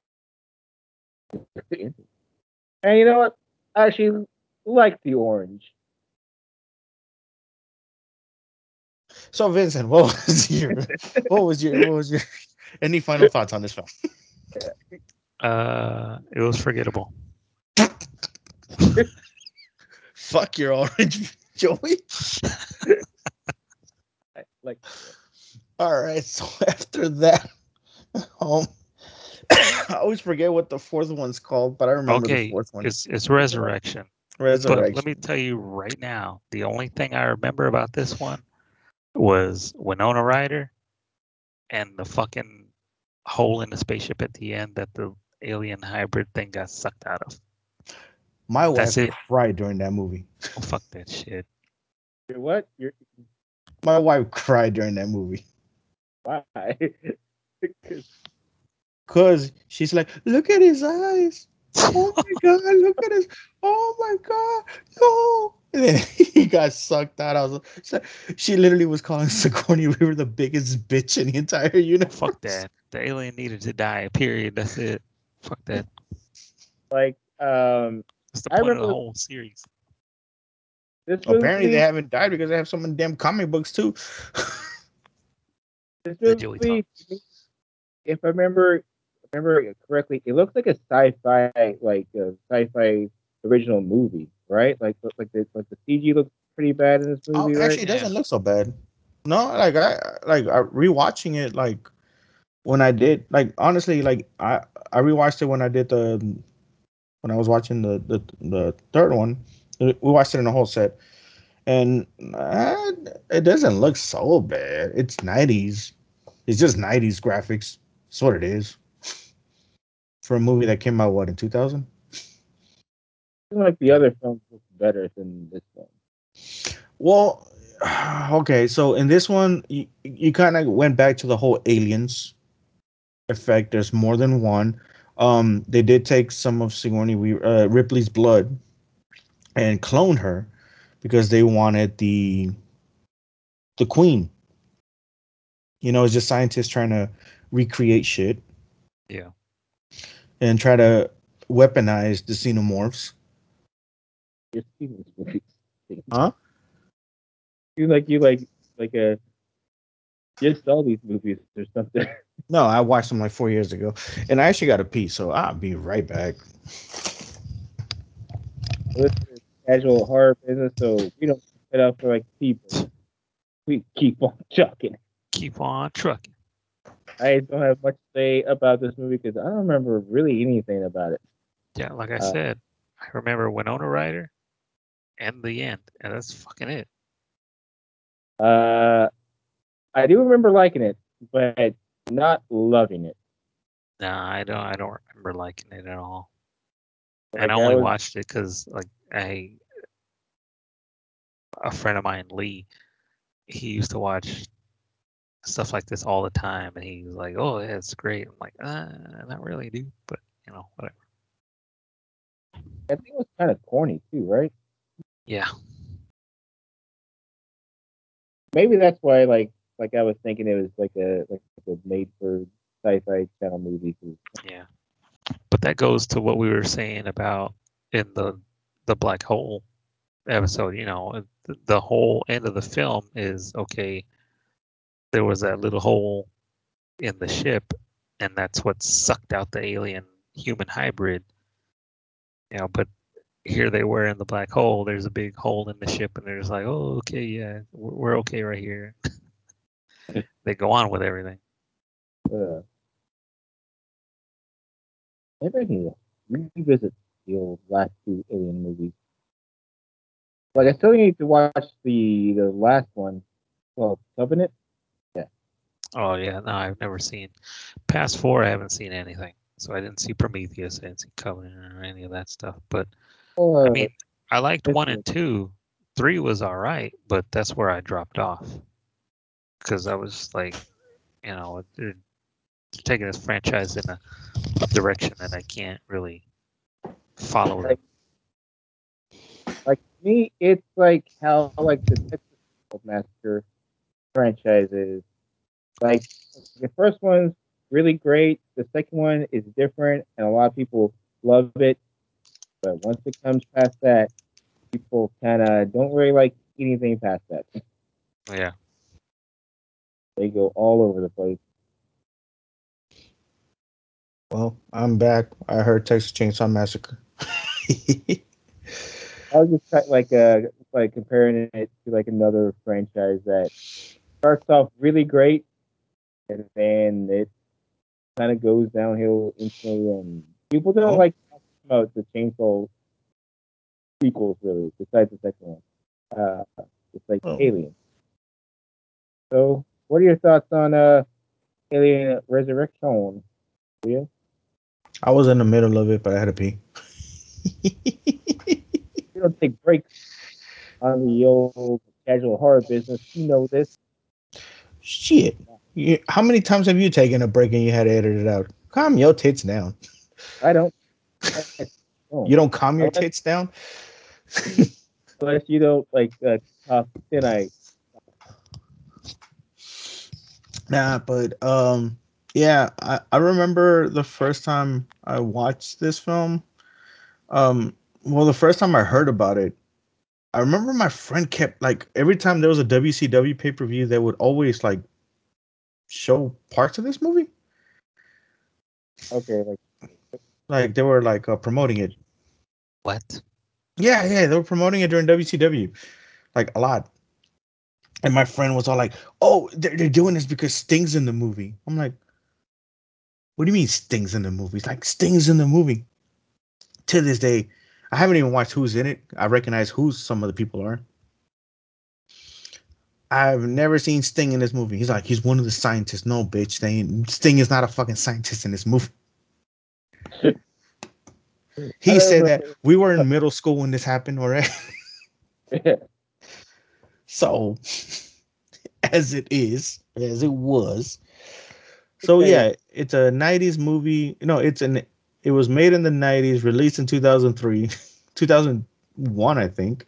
and you know what? I actually like the orange. So, Vincent, what was your, any final thoughts on this film? It was forgettable. Fuck your orange, Joey. Like, All right, so after that, um, I always forget what the fourth one's called, but I remember the Okay, fourth one. it's Resurrection. But let me Resurrection. tell you right now, the only thing I remember about this one was Winona Ryder and the fucking hole in the spaceship at the end that the alien hybrid thing got sucked out of. My That's wife it. cried during that movie. Oh, fuck that shit. you're what? You're My wife cried during that movie. why? Cause she's like, look at his eyes. Oh my god, look at his. Oh my god, no. And then he got sucked out. I was so, she literally was calling Sigourney Weaver the biggest bitch in the entire Fuck universe. that. The alien needed to die. Period. That's it. Fuck that. like, That's the I point of the remember whole series. this Apparently they movie. haven't died because they have so many damn comic books too. This The Joey talk. movie, if I remember it correctly, it looks like a sci-fi original movie, right? Like the CG looks pretty bad in this Oh, movie, right? actually, it Yeah. doesn't look so bad. No, I rewatching it like when I did like honestly like I rewatched it when I did the when I was watching the third one. We watched it in a whole set, and it doesn't look so bad. It's 90s. It's just 90s graphics. That's what it is for a movie that came out what in 2000. I feel like the Yeah. other films look better than this one. Well, okay, so in this one, you kind of went back to the whole aliens effect. There's more than one. They did take some of Ripley's blood and clone her because they wanted the queen. You know, it's just scientists trying to recreate shit Yeah. and try to weaponize the xenomorphs. You're seeing this movie. Huh? You like just saw these movies or something. No, I watched them like 4 years ago, and I actually got to pee, so I'll be right back. This is casual horror business, so we don't set up for like people. We keep on chucking. Keep on trucking. I don't have much to say about this movie because I don't remember really anything about it. Yeah, like I Uh, said, I remember Winona Ryder and the end, and that's fucking it. uh, I do remember liking it, but not loving it. Nah, I don't remember liking it at all. And I Like I only was, watched it because like a friend of mine, Lee, he used to watch stuff like this all the time, and he was like, "Oh, yeah, it's great." I'm like, not really, dude, but whatever. I think it was kind of corny too, right? Yeah, Maybe that's why, like I was thinking it was like a made for sci-fi channel movie. 'Cause yeah. But that goes to what we were saying about in the black hole episode. The whole end of the film is okay. There was that little hole in the ship, and that's what sucked out the alien human hybrid. But here they were in the black hole. There's a big hole in the ship, and they're just like, "Oh, okay, yeah, we're okay right here." They go on with everything. Uh, maybe I need to revisit the old last two Alien movies. Like I still need to watch the last one. Well, Covenant. Yeah. Oh yeah, no, I've never seen past four. I haven't seen anything, so I didn't see Prometheus, I didn't see Covenant or any of that stuff. But I mean, Or I liked This one was and two. Three was all right, but that's where I dropped off because I was like, they're taking this franchise in a direction that I can't really follow them. like like me, it's like how like the Texas Massacre franchise is. Like the first one's really great. The second one is different, and a lot of people love it. But once it comes past that, people kind of don't really like anything past that. Yeah, They go all over the place. Well, I'm back. I heard Texas Chainsaw Massacre. I was just like comparing it to like another franchise that starts off really great, and then it kind of goes downhill instantly. And people don't Oh, like talking about the Chainsaw sequels really, besides the second one. It's like oh. Alien. So, what are your thoughts on Alien Resurrection? Leah? I was in the middle of it, but I had to pee. You don't take breaks on the old casual horror business. You know this. Shit. How many times have you taken a break and you had to edit it out? Calm your tits down. I don't. I don't. You don't calm your Unless, tits down? unless you don't like talk tonight. Nah, but yeah, I remember the first time I watched this film. Um well, the first time I heard about it, I remember my friend kept like every time there was a WCW pay-per-view, they would always like show parts of this movie. Okay, like Like they were like promoting it. what? Yeah, yeah, they were promoting it during WCW like a lot. And my friend was all like, "Oh, they're doing this because Sting's in the movie." I'm like, "What do you mean Sting's in the movie?" It's like Sting's in the movie. To this day, I haven't even watched who's in it. I recognize who some of the people are. I've never seen Sting in this movie. He's like, he's one of the scientists. No, bitch, Sting is not a fucking scientist in this movie. I He said that remember. we were in middle school when this happened, all right? Yeah, So, as it is, as it was. So okay, yeah, it's a '90s movie. No, it was made in the '90s, released in 2003, 2001, I think.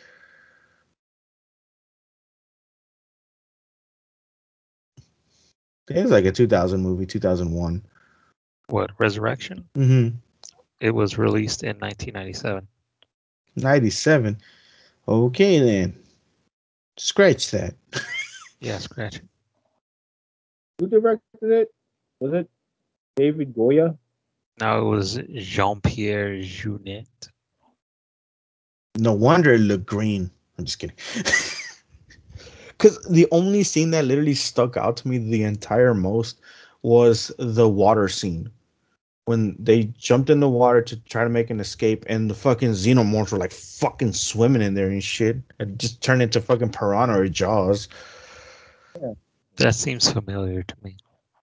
It's like a 2000 movie, 2001. What, Resurrection? Mm-hmm. It was released in 1997. 97. Okay then, scratch that. Yeah, scratch it. who directed it? Was it David Goya? Now it was Jean-Pierre Jeunet. No wonder it looked green. I'm just kidding. Because the only scene that literally stuck out to me the entire most was the water scene when they jumped in the water to try to make an escape, and the fucking xenomorphs were like fucking swimming in there and shit. It just turned into fucking piranha or jaws. Yeah. That seems familiar to me.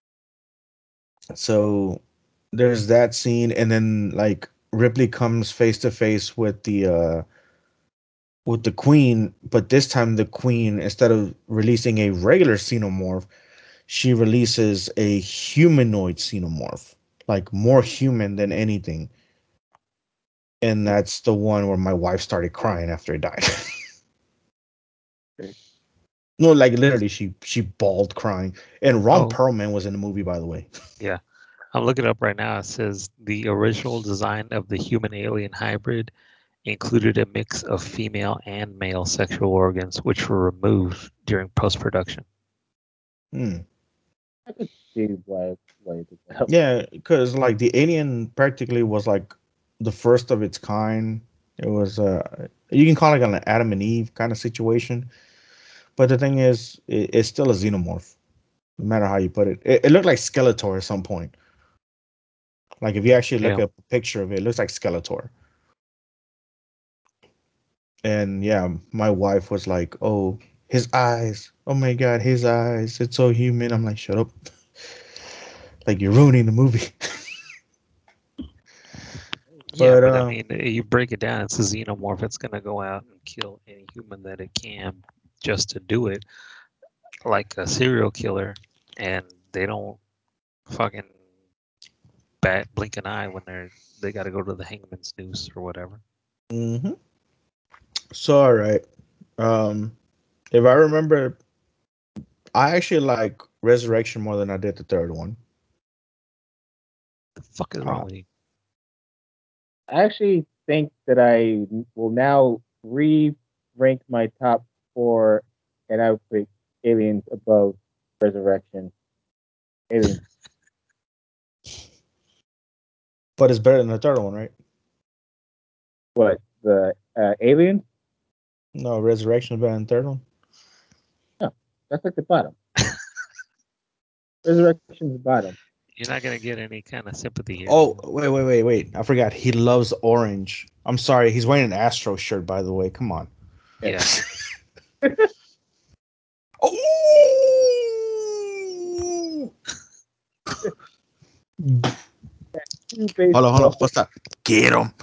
So there's that scene, and then like Ripley comes face to face with the queen, but this time the queen, instead of releasing a regular xenomorph, she releases a humanoid xenomorph, like more human than anything. And that's the one where my wife started crying after it died. Okay. No, like literally, she bawled crying. And Ron Oh, Perlman was in the movie, by the way. yeah. I'm looking it up right now. It says the original design of the human alien hybrid included a mix of female and male sexual organs, which were removed during post production. Hmm. I could see why it did that. Yeah, because like the alien practically was like the first of its kind. It was you can call it an Adam and Eve kind of situation. But the thing is, it's still a xenomorph, no matter how you put it. It looked like Skeletor at some point. Like if you actually look Yeah. up a picture of it, it looks like Skeletor. And yeah, my wife was like, "Oh, his eyes. Oh my god, his eyes. It's so human." I'm like, "Shut up. Like you're ruining the movie." Yeah, But but I mean, you break it down. It's a xenomorph. It's gonna go out and kill any human that it can just to do it, like a serial killer, and they don't fucking bat blink an eye when they got to go to the hangman's noose or whatever. mhm. So all right. Um, if I remember, I actually like Resurrection more than I did the third one. The fuck is Uh, wrong with you? I actually think that I will now re-rank my top four, and I would put Aliens above Resurrection. Aliens, but it's better than the third one, right? what the Aliens? No, Resurrection is better than the third one. No, that's like the bottom. Resurrection's the bottom. You're not gonna get any kind of sympathy here, Oh, Daniel. wait! I forgot. He loves orange. I'm sorry. He's wearing an Astro shirt, by the way. Come on. Yes. Yeah, Oh! Two Hold on. baseball. What's that? Get him.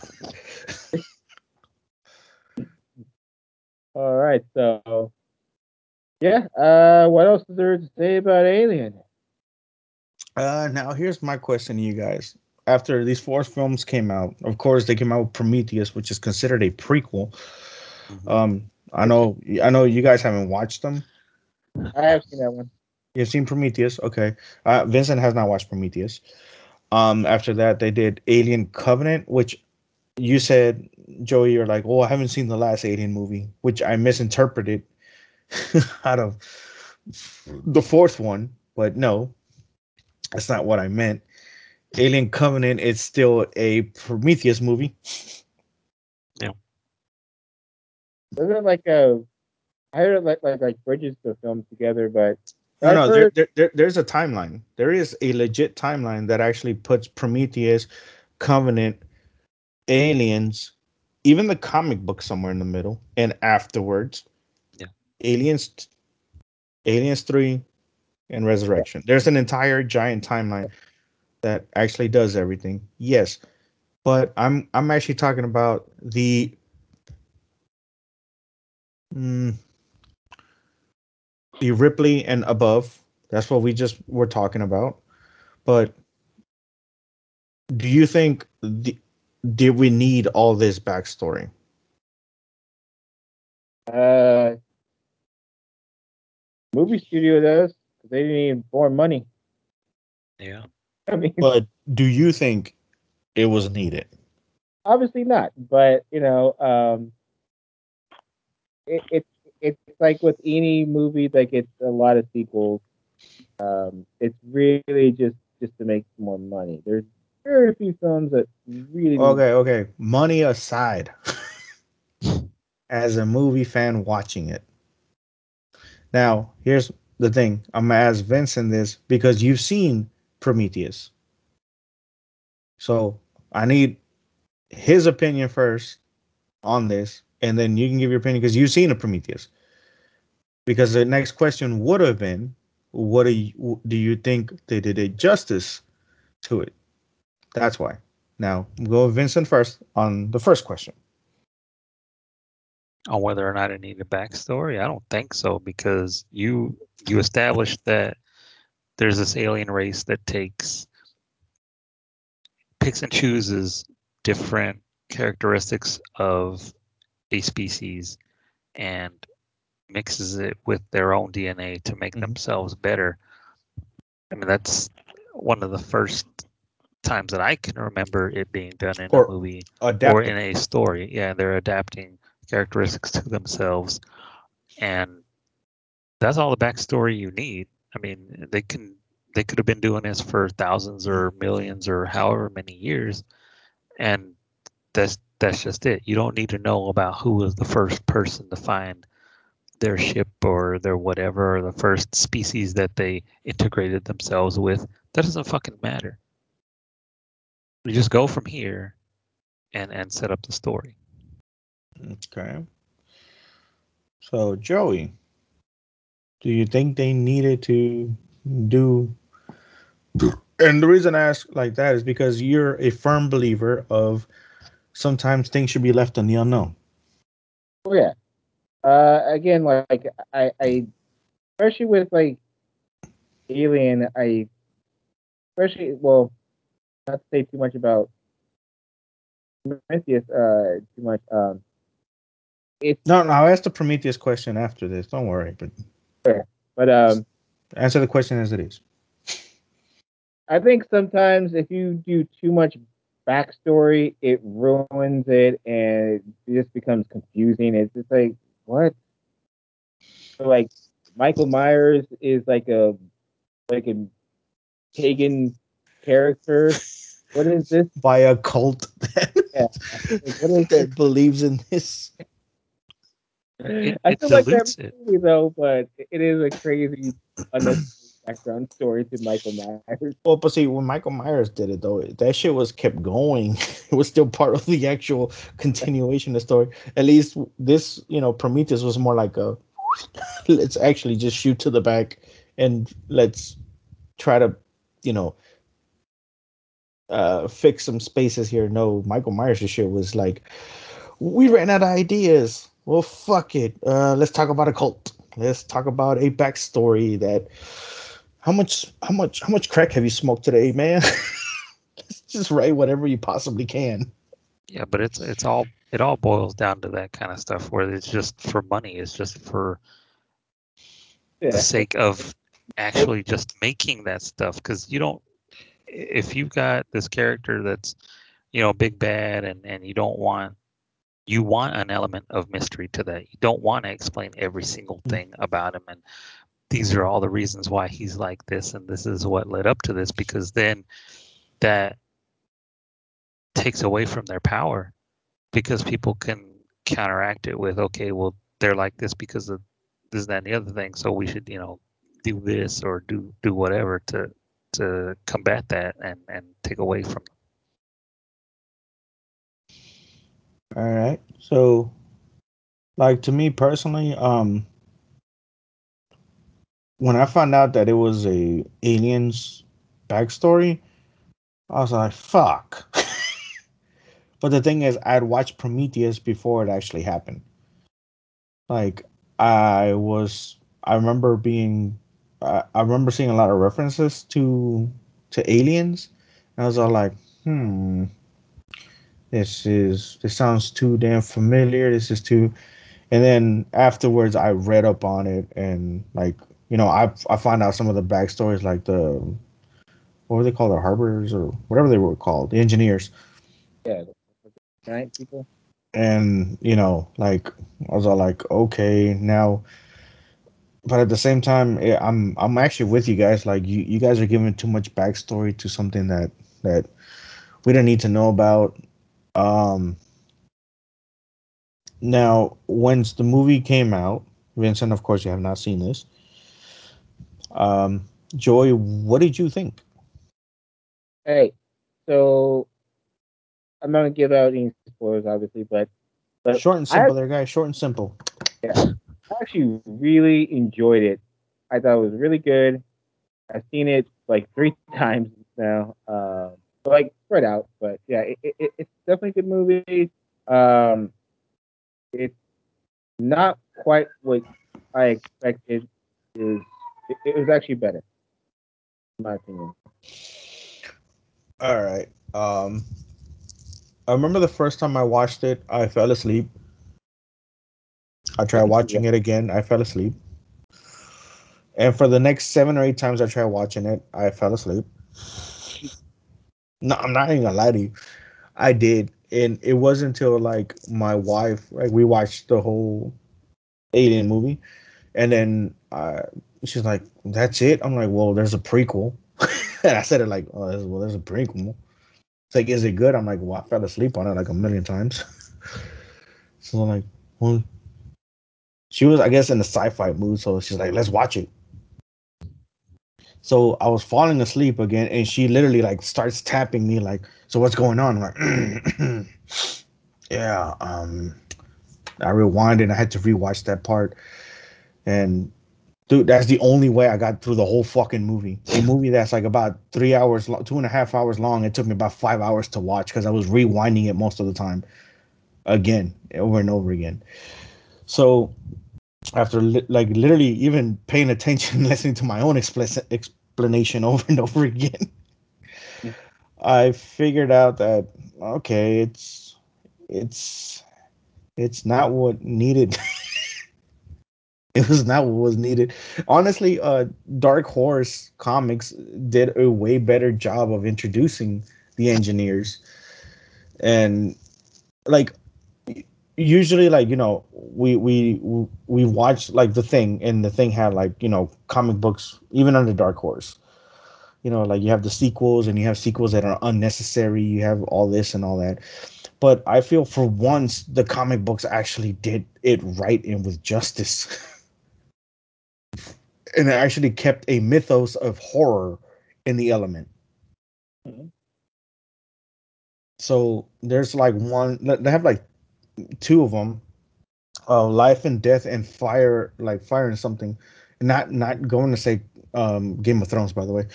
All right, so yeah. What else is there to say about Alien? Now here's my question to you guys. After these four films came out, of course they came out with Prometheus, which is considered a prequel. hmm I know you guys haven't watched them. I have seen that one. You've seen Prometheus, okay? Vincent has not watched Prometheus. After that, they did Alien Covenant, which you said, Joey, you're like, oh, I haven't seen the last Alien movie, which I misinterpreted out of the fourth one, but no, that's not what I meant. Alien Covenant is still a Prometheus movie. yeah. Isn't it like a? I heard it like bridges to film together, but No, I've no, heard. there's a timeline. There is a legit timeline that actually puts Prometheus, Covenant, Aliens, even the comic book somewhere in the middle, and afterwards, Yeah. Aliens, Aliens 3, and Resurrection. There's an entire giant timeline that actually does everything. Yes, but I'm actually talking about mm, the Ripley and above. That's what we just were talking about. But do you think did we need all this backstory? Uh, movie studio does because they didn't need more money. Yeah. I mean, But do you think it was needed? obviously not, but it, it it's like with any movie that gets a lot of sequels. It's really just to make more money. There's very few films that really need. Okay. Money aside, as a movie fan watching it. Now, here's the thing. I'm gonna ask Vincent this because you've seen Prometheus. So I need his opinion first on this, and then you can give your opinion because you've seen a Prometheus. Because the next question would have been, what do you think they did a justice to it? That's why. Now go with Vincent first on the first question. On whether or not it needed backstory, I don't think so because you established that there's this alien race that picks and chooses different characteristics of a species and mixes it with their own DNA to make Mhm. themselves better. I mean, that's one of the first times that I can remember it being done in a Or movie or adapting. in a story. Yeah, they're adapting characteristics to themselves, and that's all the backstory you need. I mean, they could have been doing this for thousands or millions or however many years, and that's just it. You don't need to know about who was the first person to find their ship or their whatever, or the first species that they integrated themselves with. That doesn't fucking matter. You just go from here and set up the story. Okay. So Joey, do you think they needed to do? And the reason I ask like that is because you're a firm believer of sometimes things should be left in the unknown. Oh yeah. Again, like I especially with like Alien, I especially well, not to say too much about Prometheus, too much. It's No, no, I'll ask the Prometheus question after this. Don't worry, but fair, but answer the question as it is. I think sometimes if you do too much backstory, it ruins it and it just becomes confusing. It's just like what? So, like Michael Myers is like a pagan character. What is this? By a cult Yeah, like, what is this? that believes in this. I it still like that dilutes it. movie though, but it is a crazy unnecessary background story to Michael Myers. Well, but see, when Michael Myers did it though, that shit was kept going. It was still part of the actual continuation of the story. At least this, Prometheus was more like a let's actually just shoot to the back and let's try to, you know, fix some spaces here. No, Michael Myers' shit was like, we ran out of ideas. Well, fuck it. Let's talk about a cult. Let's talk about a backstory that. How much crack have you smoked today, man? Just write whatever you possibly can. Yeah, but it all boils down to that kind of stuff where it's just for money. It's just for the Yeah, sake of actually just making that stuff because you don't if you've got this character that's big bad and you want an element of mystery to that. You don't want to explain every single thing about him and these are all the reasons why he's like this and this is what led up to this because then that takes away from their power because people can counteract it with okay well they're like this because of this that and the other thing so we should do this or do whatever to combat that and take away from them. All right. So, like to me personally, when I found out that it was a aliens backstory, I was like, "Fuck." But the thing is, I'd watched Prometheus before it actually happened. Like, I remember I remember seeing a lot of references to aliens. And I was all like, "Hmm, this sounds too damn familiar. This is too." And then afterwards, I read up on it and like I find out some of the backstories, like the what were they called, the harbors or whatever they were called, the engineers. yeah, giant people. And like I was all like, okay, now. But at the same time, I'm actually with you guys. Like you guys are giving too much backstory to something that we don't need to know about. Um, Now, once the movie came out, Vincent, of course, you have not seen this. Um, Joy, what did you think? Hey, so I'm not gonna give out any spoilers, obviously, but Short and I simple, there, guys. Short and simple. yeah, I actually really enjoyed it. I thought it was really good. I've seen it like three times now, like spread out. But yeah, it's definitely a good movie. Um, it's not quite what I expected. Is it was actually better, in my opinion. All right. I remember the first time I watched it, I fell asleep. I I tried can see that. watching it again, I fell asleep. And for the next 7 or 8 times I tried watching it, I fell asleep. No, I'm not even gonna lie to you. I did. And it wasn't until like my wife, like we watched the whole Alien movie. And then she's like, "That's it." I'm like, "Well, there's a prequel," and I said it like, "Oh, there's a prequel." It's like, "Is it good?" I'm like, "Well, I fell asleep on it like a million times." So I'm like, "Well," she was, I guess, in the sci-fi mood, so she's like, "Let's watch it." So I was falling asleep again, and she literally like starts tapping me like, "So what's going on?" I'm like, "Yeah." I rewinded. I had to rewatch that part, and Dude, that's the only way I got through the whole fucking movie. A movie that's like about 3 hours long, 2.5 hours long. It took me about 5 hours to watch because I was rewinding it most of the time, again, over and over again. So after like literally even paying attention, listening to my own explanation over and over again, I figured out that okay, it's it's not what needed. It was not what was needed. Honestly, Dark Horse Comics did a way better job of introducing the engineers. And like usually, like, we watch like the thing, and the thing had, like, comic books even under Dark Horse. Like, you have the sequels, and you have sequels that are unnecessary. You have all this and all that. But I feel for once the comic books actually did it right and with justice. And it actually kept a mythos of horror in the element. Mhm. So there's like one, they have like two of them, life and death and fire, like fire and something. Not going to say Game of Thrones, by the way,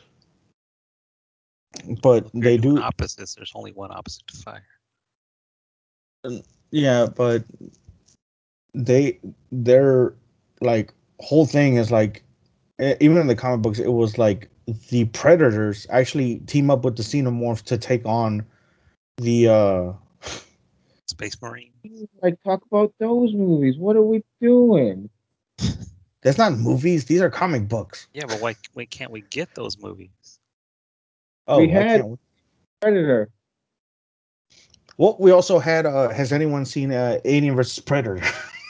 but If you're they doing do. opposites, there's only one opposite to fire. Yeah, but their like whole thing is like, even in the comic books, it was like the predators actually team up with the xenomorphs to take on the Space Marine. Like, talk about those movies. What are we doing? that's not movies, these are comic books. Yeah, but why can't we get those movies? We Oh, why had can't we? Predator. Well, we also had has anyone seen Alien versus Predator?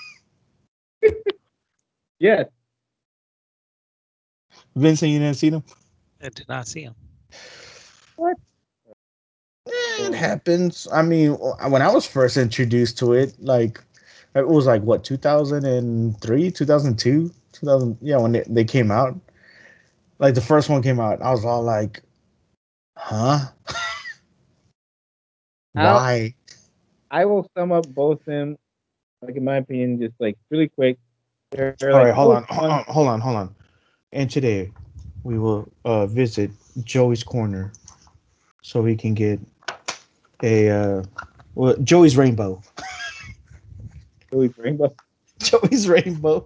Yes. Vincent, you didn't see them? I did not see them. What? It happens. I mean, when I was first introduced to it, like, it was like what, 2003, 2002, 2000. Yeah, when they came out, like the first one came out, I was all like, huh? I'll, Why? I will sum up both of them, like, in my opinion, just like really quick. They're All like right, hold both on, fun. hold on. And today we will visit Joey's Corner so we can get a well, Joey's Rainbow. Really rainbow. Joey's Rainbow.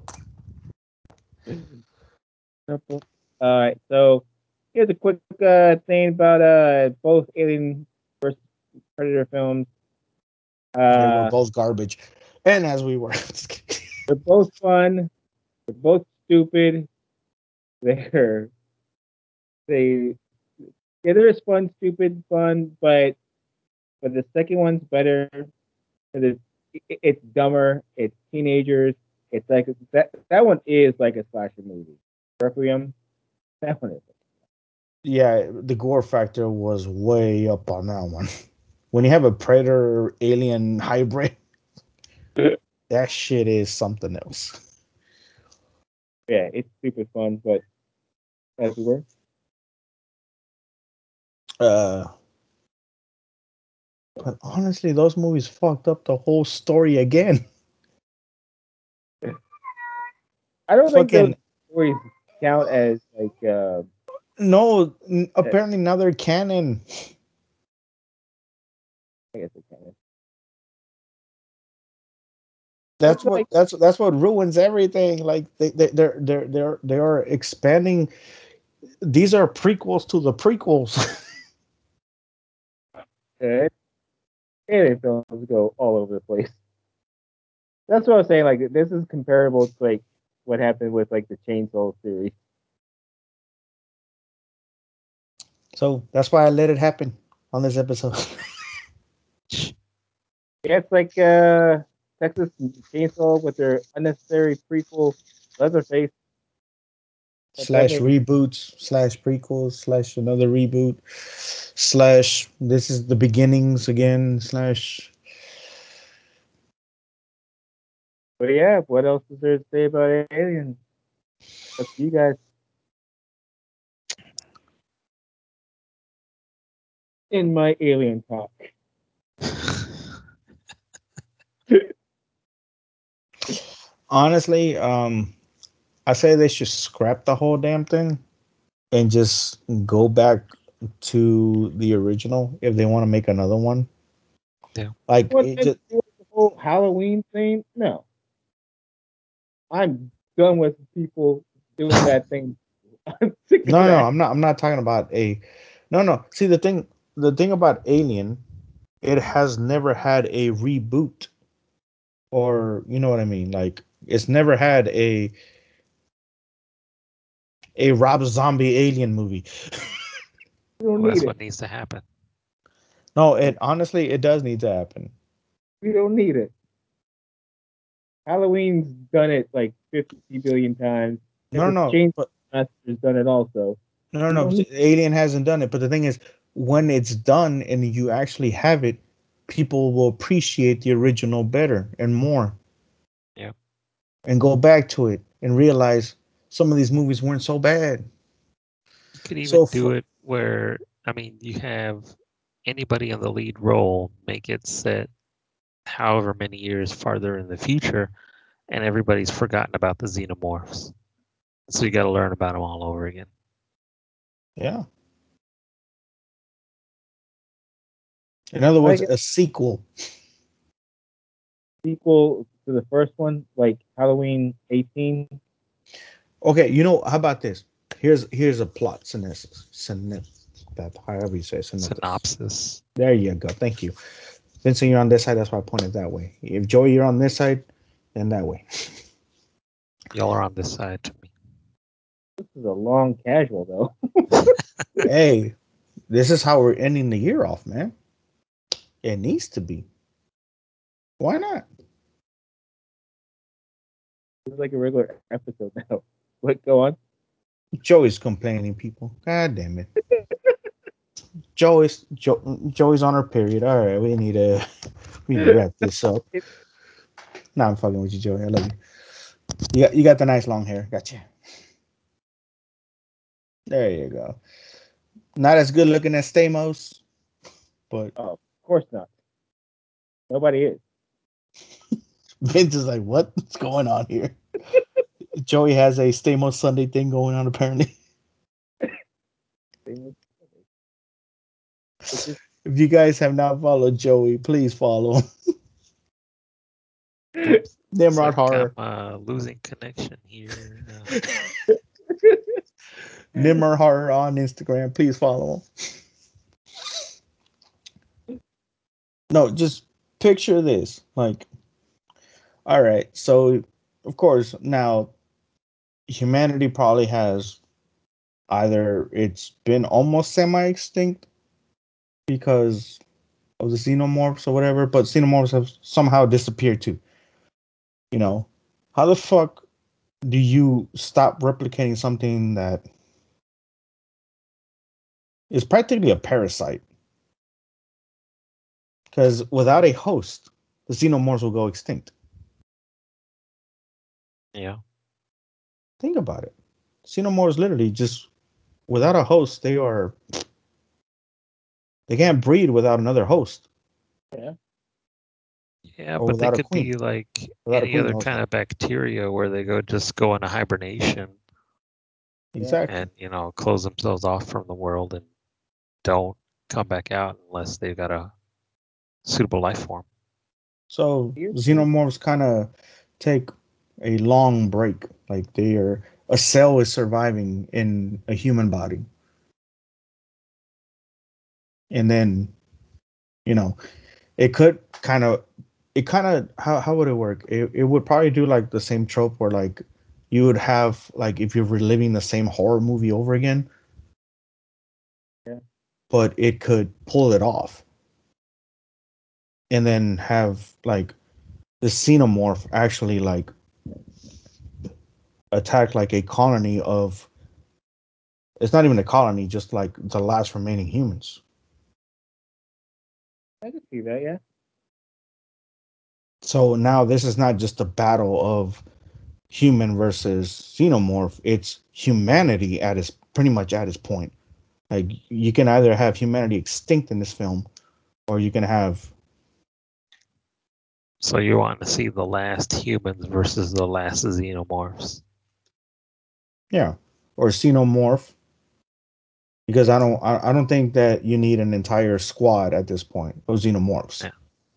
All right, so here's a quick thing about both Alien versus Predator films. They were Uh, both garbage, and as we were, just kidding. they're both fun. They're both stupid. They're they either is fun, stupid, fun, but the second one's better. 'Cause it's dumber. It's teenagers. It's like that one is like a slasher movie. Requiem. That one is. Yeah, the gore factor was way up on that one. When you have a predator alien hybrid, that shit is something else. Yeah, it's super fun. But as we were, Uh, but honestly, those movies fucked up the whole story again. I don't think those Fucking stories count as like. no. Apparently now they're canon. I guess it kind of. That's It's what like that's what ruins everything. Like they are expanding. These are prequels to the prequels. uh, alien films go all over the place. That's what I was saying. Like this is comparable to like what happened with like the Chainsaw series. So that's why I let it happen on this episode. Yeah, it's like Texas Chainsaw with their unnecessary prequel Leatherface. That Slash made me. reboots, slash prequels, slash another reboot, slash this is the beginnings again, slash. But yeah, what else is there to say about aliens? Up to you guys in my alien talk. Honestly, I say they should scrap the whole damn thing and just go back to the original if they want to make another one. Yeah. Like What it the just whole Halloween thing? No, I'm done with people doing that thing. I'm sick of no, that. I'm not talking about a no. See the thing about Alien, it has never had a reboot, or you know what I mean? Like it's never had a Rob Zombie Alien movie. We don't Well, need that's it. what needs to happen. No, it honestly it does need to happen. We don't need it. Halloween's done it like 50 billion times. No, Texas no, Chainsaw but Massacre's done it also. We no. don't need. Alien hasn't done it, but the thing is, when it's done and you actually have it, people will appreciate the original better and more, Yeah. and go back to it and realize some of these movies weren't so bad. You could even So do for, it where, I mean, you have anybody in the lead role, make it set however many years farther in the future, and everybody's forgotten about the xenomorphs. So you got to learn about them all over again. yeah, in other I words, guess a sequel. sequel to the first one, like Halloween 18. Okay, how about this? Here's a plot synopsis. That however you say synopsis. Synopsis. There you go. Thank you. Vincent, you're on this side. That's why I pointed that way. If Joey, you're on this side, then that way. Y'all are on this side to me. This is a long casual though. Hey, this is how we're ending the year off, man. It needs to be. Why not? It's like a regular episode now. What go on? Joey's complaining, people. God damn it. Joey's on her period. All right, we need to wrap this up. Nah, I'm fucking with you, Joey. I love you. You got the nice long hair. Gotcha. There you go. Not as good looking as Stamos, but Oh, of course not. Nobody is. Vince is like, what's going on here? Joey has a Stamos Sunday thing going on apparently. It's just If you guys have not followed Joey, please follow him. Oops. Looks Nimrod like I'm Horror. losing connection here. Nimrod Horror on Instagram. Please follow him. No, just picture this. Like, all right, so of course now humanity probably has either it's been almost semi-extinct because of the xenomorphs or whatever, but xenomorphs have somehow disappeared too. You know, how the fuck do you stop replicating something that is practically a parasite? Because without a host, the xenomorphs will go extinct. Yeah. Think about it. Xenomorphs literally just without a host, they can't breed without another host yeah. Yeah, or but they without a could queen. be like Without a any queen, other no kind sorry. of bacteria where they go into hibernation Yeah. Exactly. and, close themselves off from the world and don't come back out unless they've got a suitable life form. So Here's the xenomorphs kind of take a long break. Like they are a cell is surviving in a human body, and then you know it could kind of how would it work? It would probably do like the same trope where like you would have like if you're reliving the same horror movie over again, yeah. but it could pull it off and then have like the xenomorph actually like attack like a colony of it's not even a colony, just like the last remaining humans. I can see that. Yeah. So now this is not just a battle of human versus xenomorph, it's humanity at its pretty much at its point. Like you can either have humanity extinct in this film or you can have So you want to see the last humans versus the last xenomorphs. Yeah, or xenomorph, because I don't think that you need an entire squad at this point of xenomorphs. Yeah.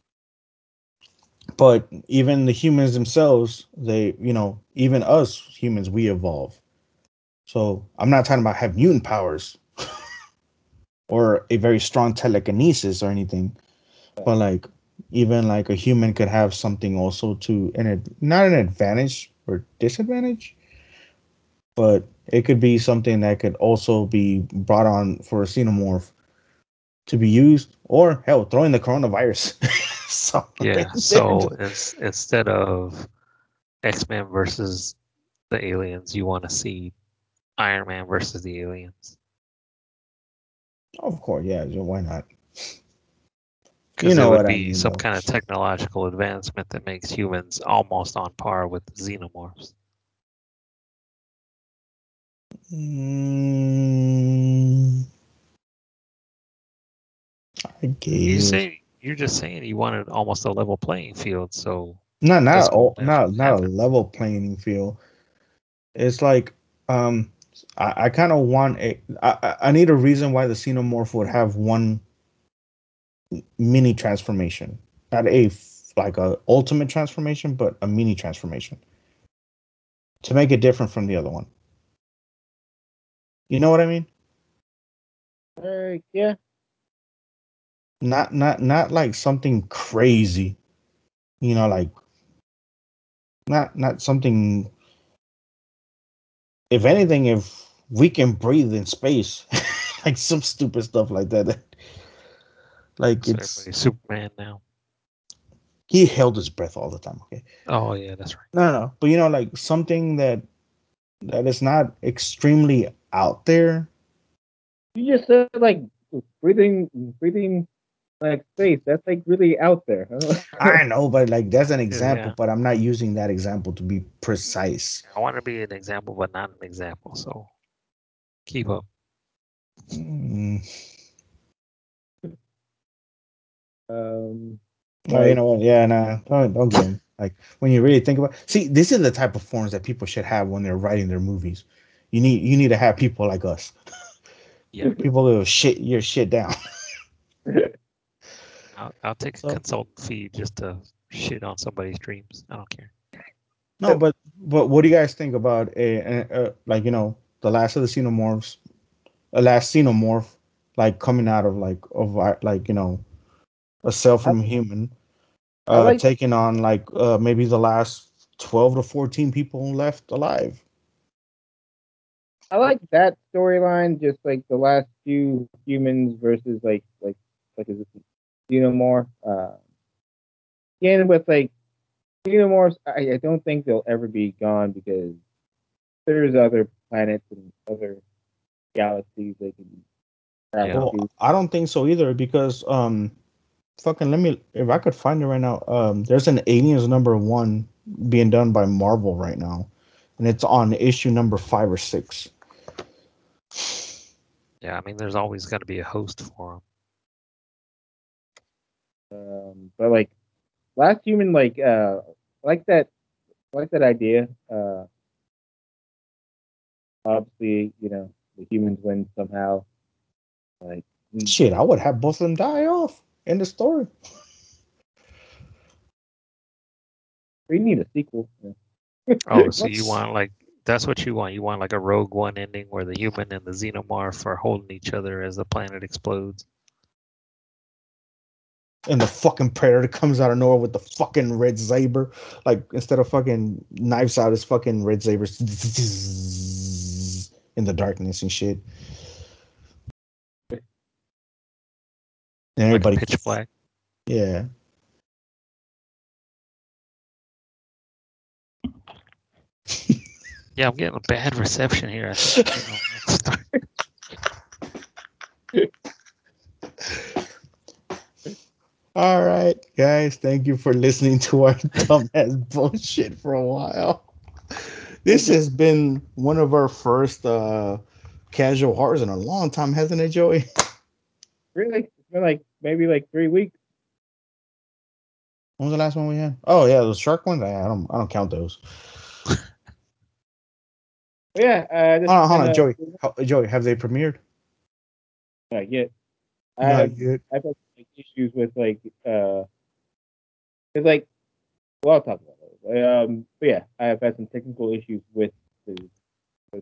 But even the humans themselves, they, even us humans, we evolve. So I'm not talking about have mutant powers or a very strong telekinesis or anything, but like even like a human could have something also to not an advantage or disadvantage, but it could be something that could also be brought on for a xenomorph to be used, or hell, throwing the coronavirus. Yeah. So instead of X-Men versus the aliens, you want to see Iron Man versus the aliens. Of course, yeah, why not? You Because it know would what I be mean, some though. kind of technological advancement that makes humans almost on par with the xenomorphs. Mm, I You guess say you're just saying you wanted almost a level playing field, so not let's go all, with that. not a Have it. level playing field. It's like I kind of want I need a reason why the xenomorph would have one mini transformation, not like a ultimate transformation, but a mini transformation to make it different from the other one. You know what I mean? Yeah. Not like something crazy. Like not something. If anything, if we can breathe in space, like some stupid stuff like that. Like So it's everybody's Superman now. he held his breath all the time. Okay, Oh yeah, that's right. no, but like something that is not extremely out there. You just said like breathing like space. That's like really out there. I know, but like that's an example. Yeah, But I'm not using that example to be precise. I want to be an example, but not an example. So keep up. Mm, um, oh, you like know what? Yeah, nah, don't get him. Like when you really think about, see, this is the type of forms that people should have when they're writing their movies. You need to have people like us. Yeah, People who shit your shit down. I'll take a So consultant fee just to shit on somebody's dreams. I don't care. no, but what do you guys think about like the last of the xenomorphs, a last xenomorph, like coming out of like a cell I, from a human, I like taking on like maybe the last 12 to 14 people left alive. I like that storyline. Just like the last few humans versus like is it Xenomorph? Again with like Xenomorphs, I don't think they'll ever be gone because there's other planets and other galaxies they can Yeah, travel Well, to. I don't think so either because fucking let me if I could find it right now. There's an Aliens #1 being done by Marvel right now, and it's on issue number 5 or 6. yeah. I mean, there's always going to be a host for them. But like last human, I like that I like that idea. Obviously, the humans win somehow. Like we Shit, I would have both of them die off in the story. we need a sequel. Yeah. Oh, so you What's want like that's what you want. You want like a Rogue One ending where the human and the xenomorph are holding each other as the planet explodes. and the fucking predator comes out of nowhere with the fucking red saber, like instead of fucking knives out, his fucking red sabers in the darkness and shit. And Like a everybody, pitch black. yeah. Yeah, I'm getting a bad reception here. I think let's start. All right, guys. Thank you for listening to our dumbass bullshit for a while. This has been one of our first casual horrors in a long time, hasn't it, Joey? Really, it's been like maybe like 3 weeks. When was the last one we had? Oh yeah, those shark ones. I don't count those. But yeah, this Hold has on, hold been on, Joey. Joey, have they premiered? yet. Not yet. I've had like, issues with it's like well, I'll talk about it. But yeah, I have had some technical issues with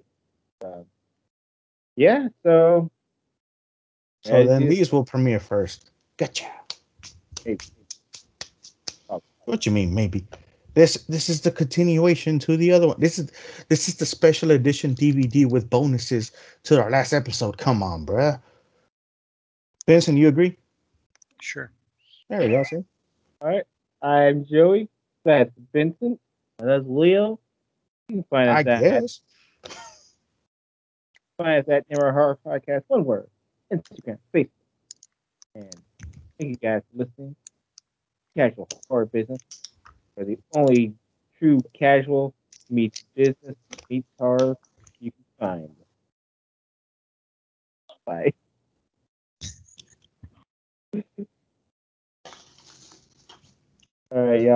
yeah. So So as then you these will premiere first. Gotcha. hey, oh, What you mean, maybe? This is the continuation to the other one. This is the special edition DVD with bonuses to our last episode. Come on, bruh. Benson, you agree? Sure. There we go. See? all right. I'm Joey. That's Vincent. And that's Leo. You can I guess. find us at Never Horror Podcast. One word. Instagram, Facebook, and thank you guys for listening. Casual horror business, where the only true casual meets business meets horror you can find. Bye. All right, y'all.